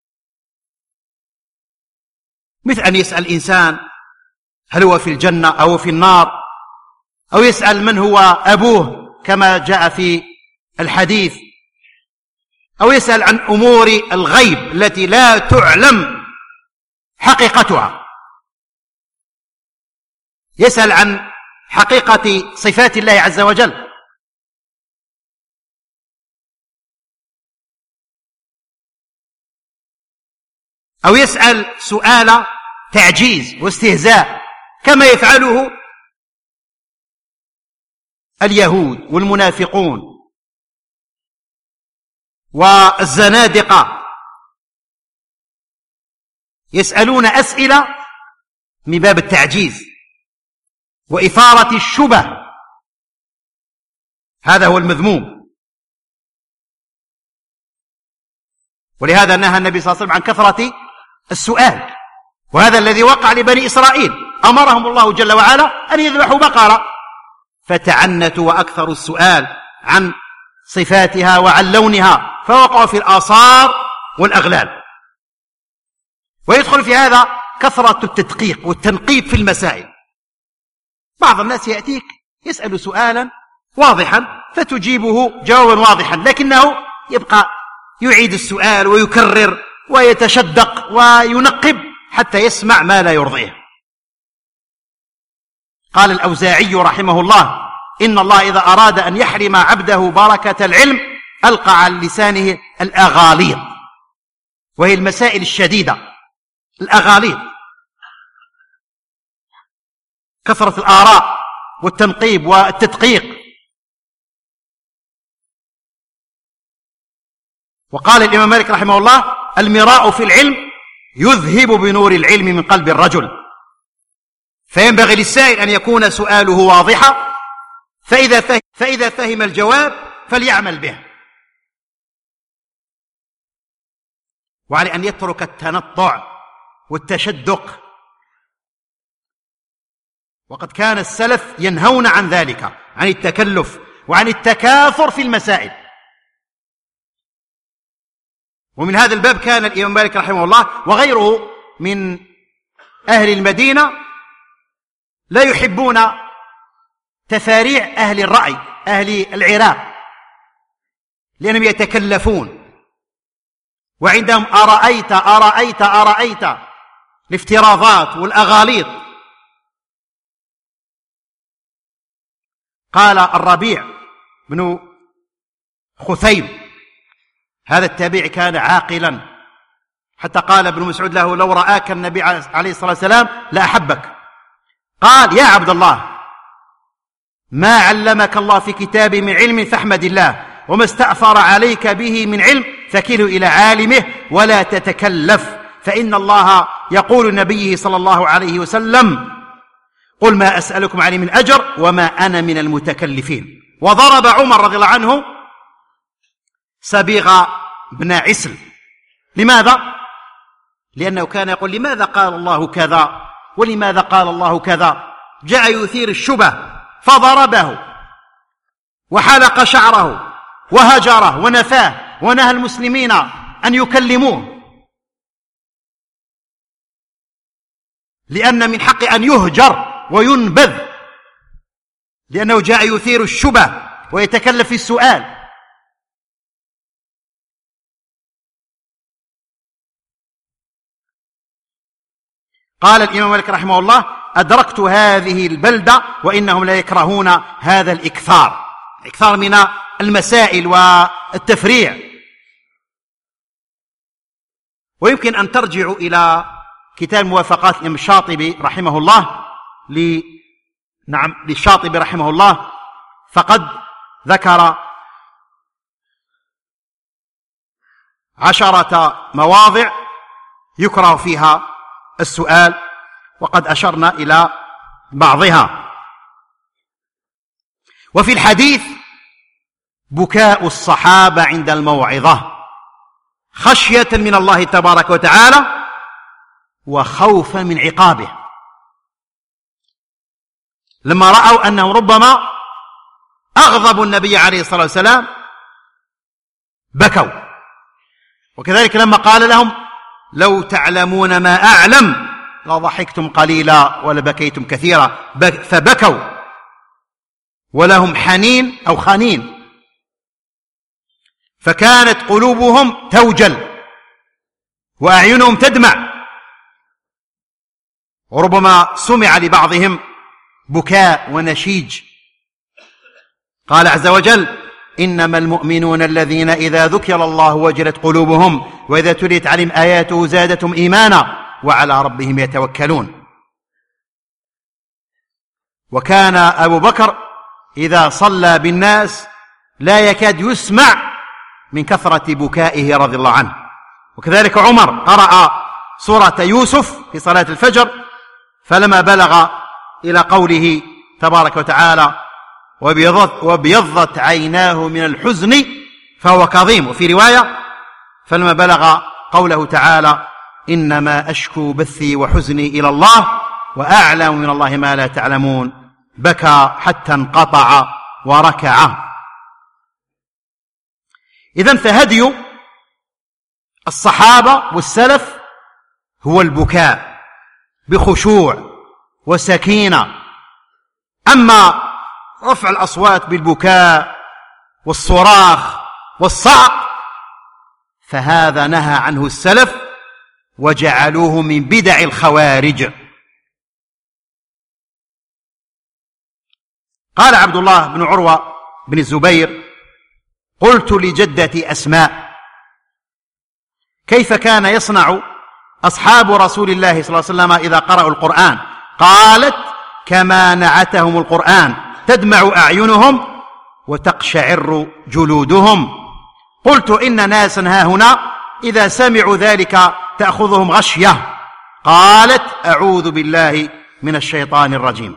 مثل أن يسأل إنسان هل هو في الجنة أو في النار، أو يسأل من هو أبوه كما جاء في الحديث، أو يسأل عن أمور الغيب التي لا تعلم حقيقتها، يسأل عن حقيقة صفات الله عز وجل. أو يسأل سؤال تعجيز واستهزاء كما يفعله اليهود والمنافقون والزنادقة، يسألون أسئلة من باب التعجيز وإثارة الشبه، هذا هو المذموم. ولهذا نهى النبي صلى الله عليه وسلم عن كثرة السؤال، وهذا الذي وقع لبني إسرائيل، أمرهم الله جل وعلا أن يذبحوا بقرة فتعنتوا وأكثروا السؤال عن صفاتها وعن لونها، فوقعوا في الآثار والأغلال. ويدخل في هذا كثرة التدقيق والتنقيب في المسائل. بعض الناس يأتيك يسأل سؤالا واضحا فتجيبه جوابا واضحا، لكنه يبقى يعيد السؤال ويكرر ويتشدق وينقب حتى يسمع ما لا يرضيه. قال الأوزاعي رحمه الله: إن الله إذا أراد أن يحرم عبده بركة العلم ألقى على لسانه الأغاليط، وهي المسائل الشديدة، الأغاليط، كثرة الآراء والتنقيب والتدقيق. وقال الإمام مالك رحمه الله: المراء في العلم يذهب بنور العلم من قلب الرجل، فينبغي للسائل أن يكون سؤاله واضحا، فإذا فهم الجواب فليعمل به، وعلى أن يترك التنطع والتشدق. وقد كان السلف ينهون عن ذلك، عن التكلف وعن التكاثر في المسائل. ومن هذا الباب كان الإمام مالك رحمه الله وغيره من أهل المدينة لا يحبون تفاريع أهل الرأي، أهل العراق، لأنهم يتكلفون، وعندهم أرأيت الافتراضات والأغاليط. قال الربيع بن خثيم، هذا التابعي كان عاقلا، حتى قال ابن مسعود له: لو رآك النبي عليه الصلاة والسلام لأحبك. قال: يا عبد الله، ما علمك الله في كتابه من علم فاحمد الله، وما استأثر عليك به من علم فكله إلى عالمه ولا تتكلف، فإن الله يقول لنبيه صلى الله عليه وسلم: قل ما أسألكم عليه من أجر وما أنا من المتكلفين. وضرب عمر رضي الله عنه سبيغ بن عسل. لماذا؟ لأنه كان يقول: لماذا قال الله كذا ولماذا قال الله كذا؟ جاء يثير الشبه فضربه وحلق شعره وهجره ونفاه، ونهى المسلمين أن يكلموه، لأن من حق أن يهجر وينبذ، لأنه جاء يثير الشبه ويتكلف في السؤال. قال الإمام مالك رحمه الله: أدركت هذه البلدة وإنهم لا يكرهون هذا الإكثار من المسائل والتفريع. ويمكن أن ترجعوا إلى كتاب موافقات الإمام الشاطبي رحمه الله للشاطبي رحمه الله، فقد ذكر 10 مواضع يكره فيها السؤال، وقد أشرنا إلى بعضها. وفي الحديث: بكاء الصحابة عند الموعظة خشية من الله تبارك وتعالى وخوفا من عقابه، لما رأوا أنهم ربما أغضبوا النبي عليه الصلاة والسلام بكوا. وكذلك لما قال لهم: لو تعلمون ما أعلم لضحكتم قليلا ولبكيتم كثيرا، فبكوا ولهم حنين أو خنين، فكانت قلوبهم توجل وأعينهم تدمع، وربما سمع لبعضهم بكاء ونشيج. قال عز وجل: إنما المؤمنون الذين إذا ذكر الله وجلت قلوبهم وإذا تليت عليهم آياته زادتهم إيمانا وعلى ربهم يتوكلون. وكان أبو بكر إذا صلى بالناس لا يكاد يسمع من كثرة بكائه رضي الله عنه. وكذلك عمر قرأ سورة يوسف في صلاة الفجر، فلما بلغ إلى قوله تبارك وتعالى وبيضت عيناه من الحزن فهو كظيم، وفي رواية فلما بلغ قوله تعالى إنما أشكو بثي وحزني إلى الله وأعلم من الله ما لا تعلمون، بكى حتى انقطع وركع. إذن فهدي الصحابة والسلف هو البكاء بخشوع وسكينة. أما رفع الأصوات بالبكاء والصراخ والصعق فهذا نهى عنه السلف وجعلوه من بدع الخوارج. قال عبد الله بن عروة بن الزبير قلت لجدتي أسماء كيف كان يصنع أصحاب رسول الله صلى الله عليه وسلم إذا قرأوا القرآن؟ قالت كما نعتهم القرآن، تدمع أعينهم وتقشعر جلودهم. قلت إن ناسا هاهنا إذا سمعوا ذلك تأخذهم غشية. قالت أعوذ بالله من الشيطان الرجيم.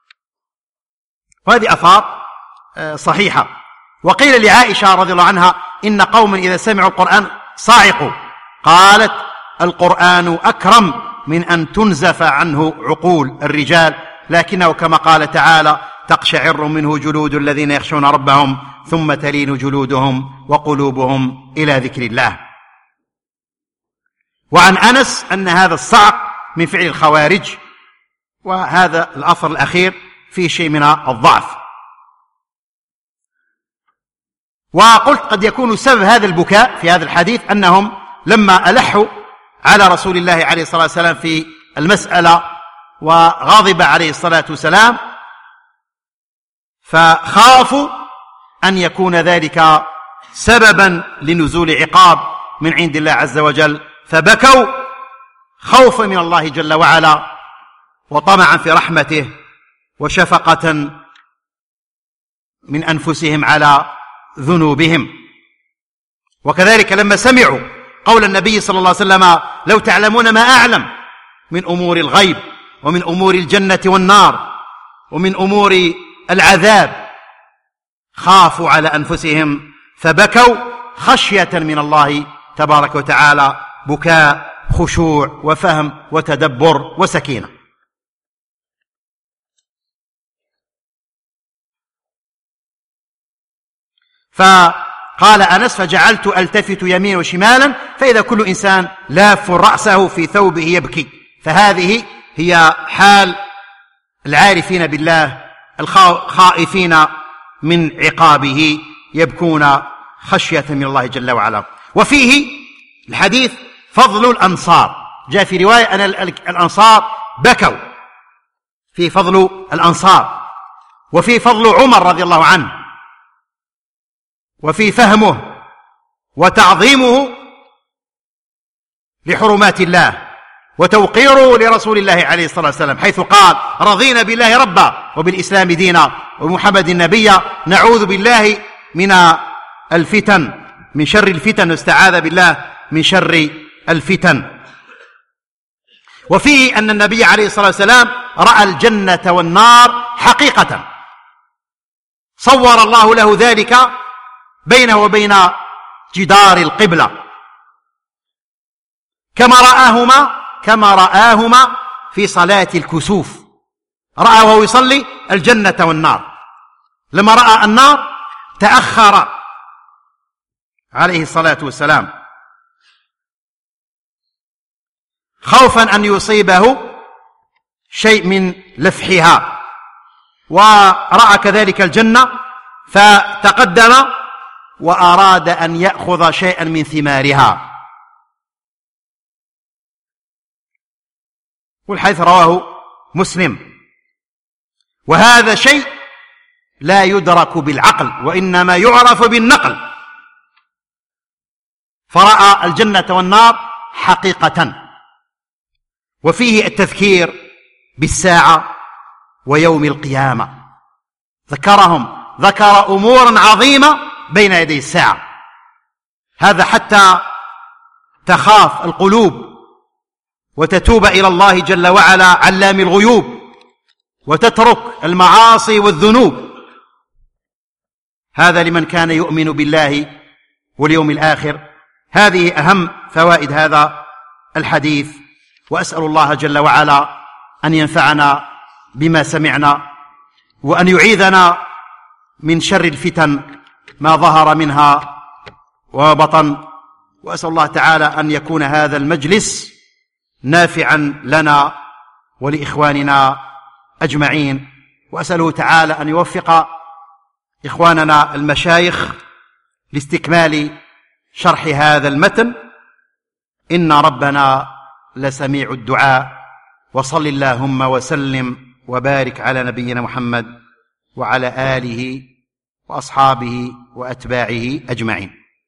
وهذه آثار صحيحة. وقيل لعائشة رضي الله عنها إن قوم إذا سمعوا القرآن صاعقوا، قالت القرآن أكرم من أن تنزف عنه عقول الرجال، لكنه كما قال تعالى تقشعر منه جلود الذين يخشون ربهم ثم تلين جلودهم وقلوبهم إلى ذكر الله. وعن أنس أن هذا الصعق من فعل الخوارج، وهذا الأثر الأخير فيه شيء من الضعف. وقلت قد يكون سبب هذا البكاء في هذا الحديث أنهم لما ألحوا على رسول الله عليه الصلاة والسلام في المسألة وغضب عليه الصلاة والسلام، فخافوا أن يكون ذلك سببا لنزول عقاب من عند الله عز وجل، فبكوا خوفا من الله جل وعلا وطمعا في رحمته وشفقة من أنفسهم على ذنوبهم. وكذلك لما سمعوا قول النبي صلى الله عليه وسلم لو تعلمون ما أعلم من أمور الغيب ومن أمور الجنة والنار ومن أمور العذاب، خافوا على أنفسهم فبكوا خشية من الله تبارك وتعالى، بكاء خشوع وفهم وتدبر وسكينة. فقال أنس فجعلت ألتفت يمين وشمالا فإذا كل إنسان لاف رأسه في ثوبه يبكي. فهذه هي حال العارفين بالله الخائفين من عقابه، يبكون خشية من الله جل وعلا. وفيه الحديث فضل الأنصار، جاء في رواية أن الأنصار بكوا، في فضل الأنصار، وفي فضل عمر رضي الله عنه، وفي فهمه وتعظيمه لحرمات الله وتوقيره لرسول الله عليه الصلاة والسلام، حيث قال رضينا بالله ربا وبالإسلام دينا ومحمد نبيا نعوذ بالله من الفتن، من شر الفتن، واستعاذ بالله من شر الفتن. وفيه أن النبي عليه الصلاة والسلام رأى الجنة والنار حقيقة، صور الله له ذلك بينه وبين جدار القبلة كما رآهما في صلاة الكسوف، رأى وهو يصلي الجنة والنار. لما رأى النار تأخر عليه الصلاة والسلام خوفا أن يصيبه شيء من لفحها، ورأى كذلك الجنة فتقدم وأراد أن يأخذ شيئا من ثمارها. والحديث رواه مسلم. وهذا شيء لا يدرك بالعقل وإنما يعرف بالنقل، فرأى الجنة والنار حقيقة. وفيه التذكير بالساعة ويوم القيامة. ذكر أمورا عظيمة بين يدي الساعة، هذا حتى تخاف القلوب وتتوب إلى الله جل وعلا علام الغيوب، وتترك المعاصي والذنوب. هذا لمن كان يؤمن بالله واليوم الآخر. هذه أهم فوائد هذا الحديث، وأسأل الله جل وعلا أن ينفعنا بما سمعنا، وأن يعيذنا من شر الفتن ما ظهر منها وبطن. وأسأل الله تعالى أن يكون هذا المجلس نافعا لنا ولإخواننا أجمعين، وأسأله تعالى أن يوفق إخواننا المشايخ لاستكمال شرح هذا المتن. إن ربنا لسميع الدعاء. وصل اللهم وسلم وبارك على نبينا محمد وعلى آله وأصحابه وأتباعه أجمعين.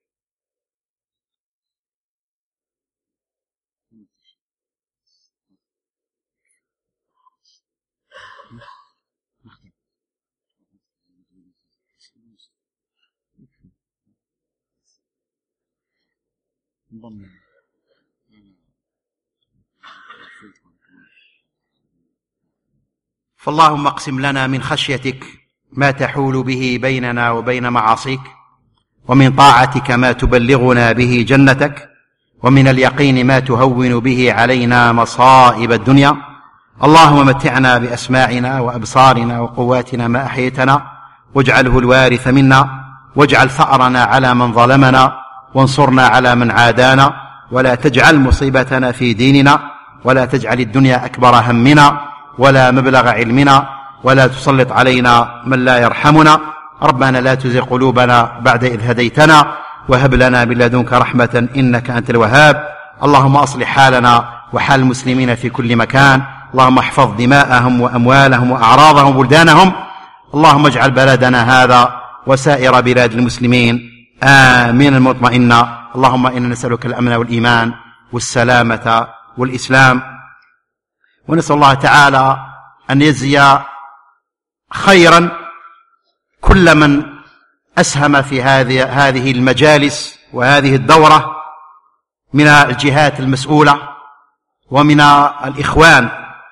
فاللهم اقسم لنا من خشيتك ما تحول به بيننا وبين معاصيك، ومن طاعتك ما تبلغنا به جنتك، ومن اليقين ما تهون به علينا مصائب الدنيا. اللهم متعنا بأسماعنا وأبصارنا وقواتنا ما أحييتنا، واجعله الوارث منا، واجعل ثأرنا على من ظلمنا، وانصرنا على من عادانا، ولا تجعل مصيبتنا في ديننا، ولا تجعل الدنيا أكبر همنا ولا مبلغ علمنا، ولا تسلط علينا من لا يرحمنا. ربنا لا تزغ قلوبنا بعد إذ هديتنا، وهب لنا من لدنك رحمة إنك أنت الوهاب. اللهم أصلح حالنا وحال المسلمين في كل مكان. اللهم احفظ دماءهم وأموالهم وأعراضهم وبلدانهم. اللهم اجعل بلدنا هذا وسائر بلاد المسلمين آمنا مطمئنا. اللهم إنا نسألك الأمن والإيمان والسلامة والإسلام، ونسأل الله تعالى أن يجزي خيرا كل من أسهم في هذه المجالس وهذه الدورة من الجهات المسؤولة ومن الإخوان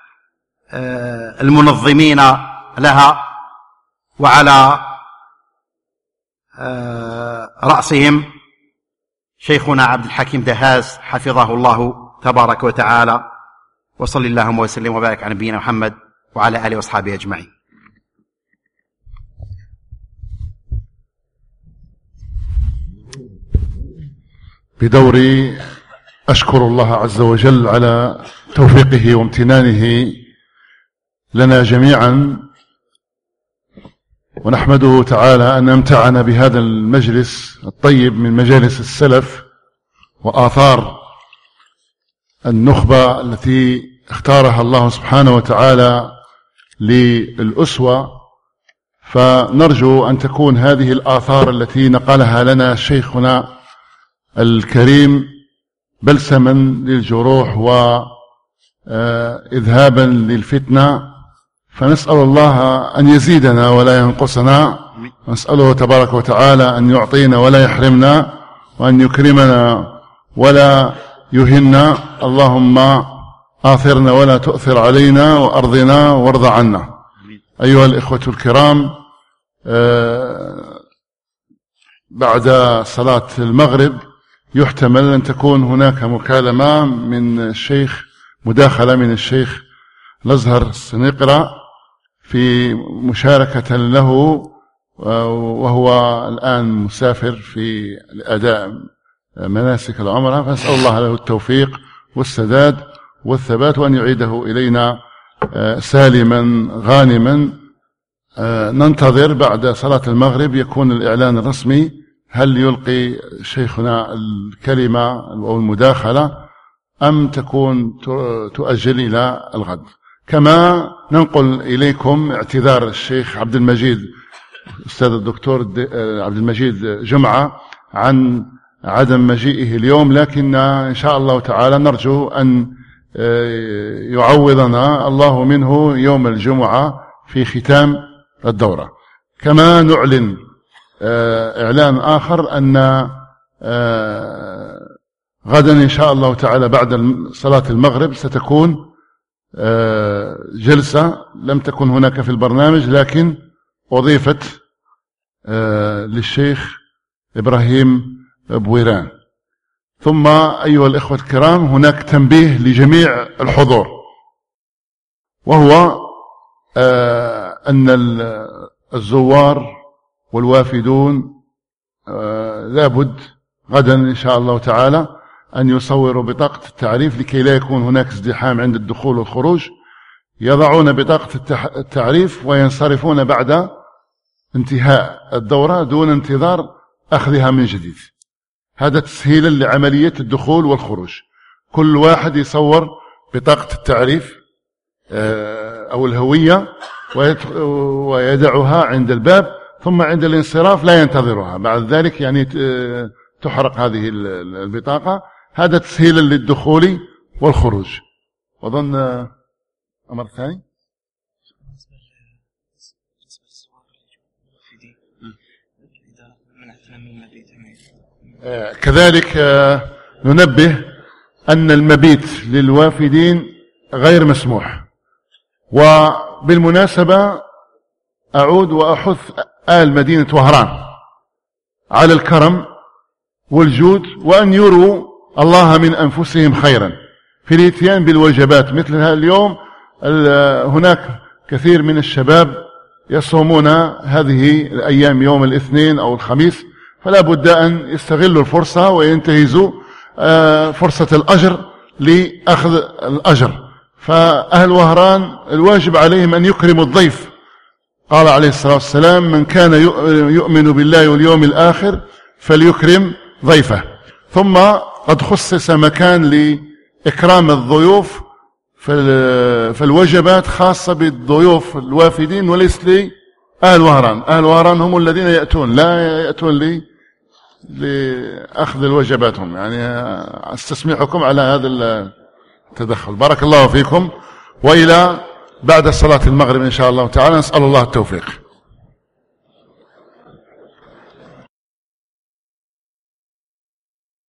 المنظمين لها، وعلى رأسهم شيخنا عبد الحكيم دهاس حفظه الله تبارك وتعالى. وصل اللهم وسلم وبارك على نبينا محمد وعلى آله وأصحابه أجمعين. بدوري أشكر الله عز وجل على توفيقه وامتنانه لنا جميعا، ونحمده تعالى أن أمتعنا بهذا المجلس الطيب من مجالس السلف وآثار النخبة التي اختارها الله سبحانه وتعالى للأسوة. فنرجو أن تكون هذه الآثار التي نقلها لنا شيخنا الكريم بلسما للجروح وإذهابا للفتنة. فنسأل الله أن يزيدنا ولا ينقصنا، نسأله تبارك وتعالى أن يعطينا ولا يحرمنا، وأن يكرمنا ولا يهنا. اللهم آثرنا ولا تؤثر علينا، وأرضنا وارض عنا. أيها الإخوة الكرام، بعد صلاة المغرب يحتمل أن تكون هناك مكالمة من الشيخ، مداخلة من الشيخ الأزهر السنقرة في مشاركة له، وهو الآن مسافر في أداء مناسك العمرة. فنسأل الله له التوفيق والسداد والثبات، وأن يعيده إلينا سالما غانما. ننتظر بعد صلاة المغرب يكون الإعلان الرسمي، هل يلقي شيخنا الكلمة أو المداخلة أم تكون تؤجل إلى الغد. كما ننقل إليكم اعتذار الشيخ عبد المجيد، أستاذ الدكتور عبد المجيد جمعة، عن عدم مجيئه اليوم، لكن إن شاء الله تعالى نرجو أن يعوضنا الله منه يوم الجمعة في ختام الدورة. كما نعلن إعلان آخر أن غدا إن شاء الله تعالى بعد صلاة المغرب ستكون جلسة لم تكن هناك في البرنامج، لكن أضيفت للشيخ إبراهيم بويران. ثم أيها الإخوة الكرام، هناك تنبيه لجميع الحضور، وهو أن الزوار والوافدون لابد غدا إن شاء الله تعالى أن يصوروا بطاقة التعريف لكي لا يكون هناك ازدحام عند الدخول والخروج. يضعون بطاقة التعريف وينصرفون بعد انتهاء الدورة دون انتظار أخذها من جديد. هذا تسهيلا لعملية الدخول والخروج. كل واحد يصور بطاقة التعريف أو الهوية ويدعها عند الباب، ثم عند الانصراف لا ينتظرها، بعد ذلك يعني تحرق هذه البطاقة. هذا تسهيلا للدخول والخروج. وظن أمر ثاني كذلك ننبه أن المبيت للوافدين غير مسموح. وبالمناسبة أعود وأحث آل مدينة وهران على الكرم والجود، وأن يروا الله من أنفسهم خيرا في الاتيان بالوجبات مثل اليوم. هناك كثير من الشباب يصومون هذه الأيام يوم الاثنين أو الخميس، فلا بد أن يستغلوا الفرصة وينتهزوا فرصة الأجر لأخذ الأجر. فأهل وهران الواجب عليهم أن يكرموا الضيف. قال عليه الصلاة والسلام: من كان يؤمن بالله واليوم الآخر فليكرم ضيفه. ثم قد خصص مكان لإكرام الضيوف فالوجبات خاصة بالضيوف الوافدين وليس لأهل وهران. أهل وهران هم الذين يأتون، لا يأتون لأخذ الوجباتهم. يعني استسمحكم على هذا التدخل. بارك الله فيكم، وإلى بعد صلاة المغرب إن شاء الله تعالى. نسأل الله التوفيق.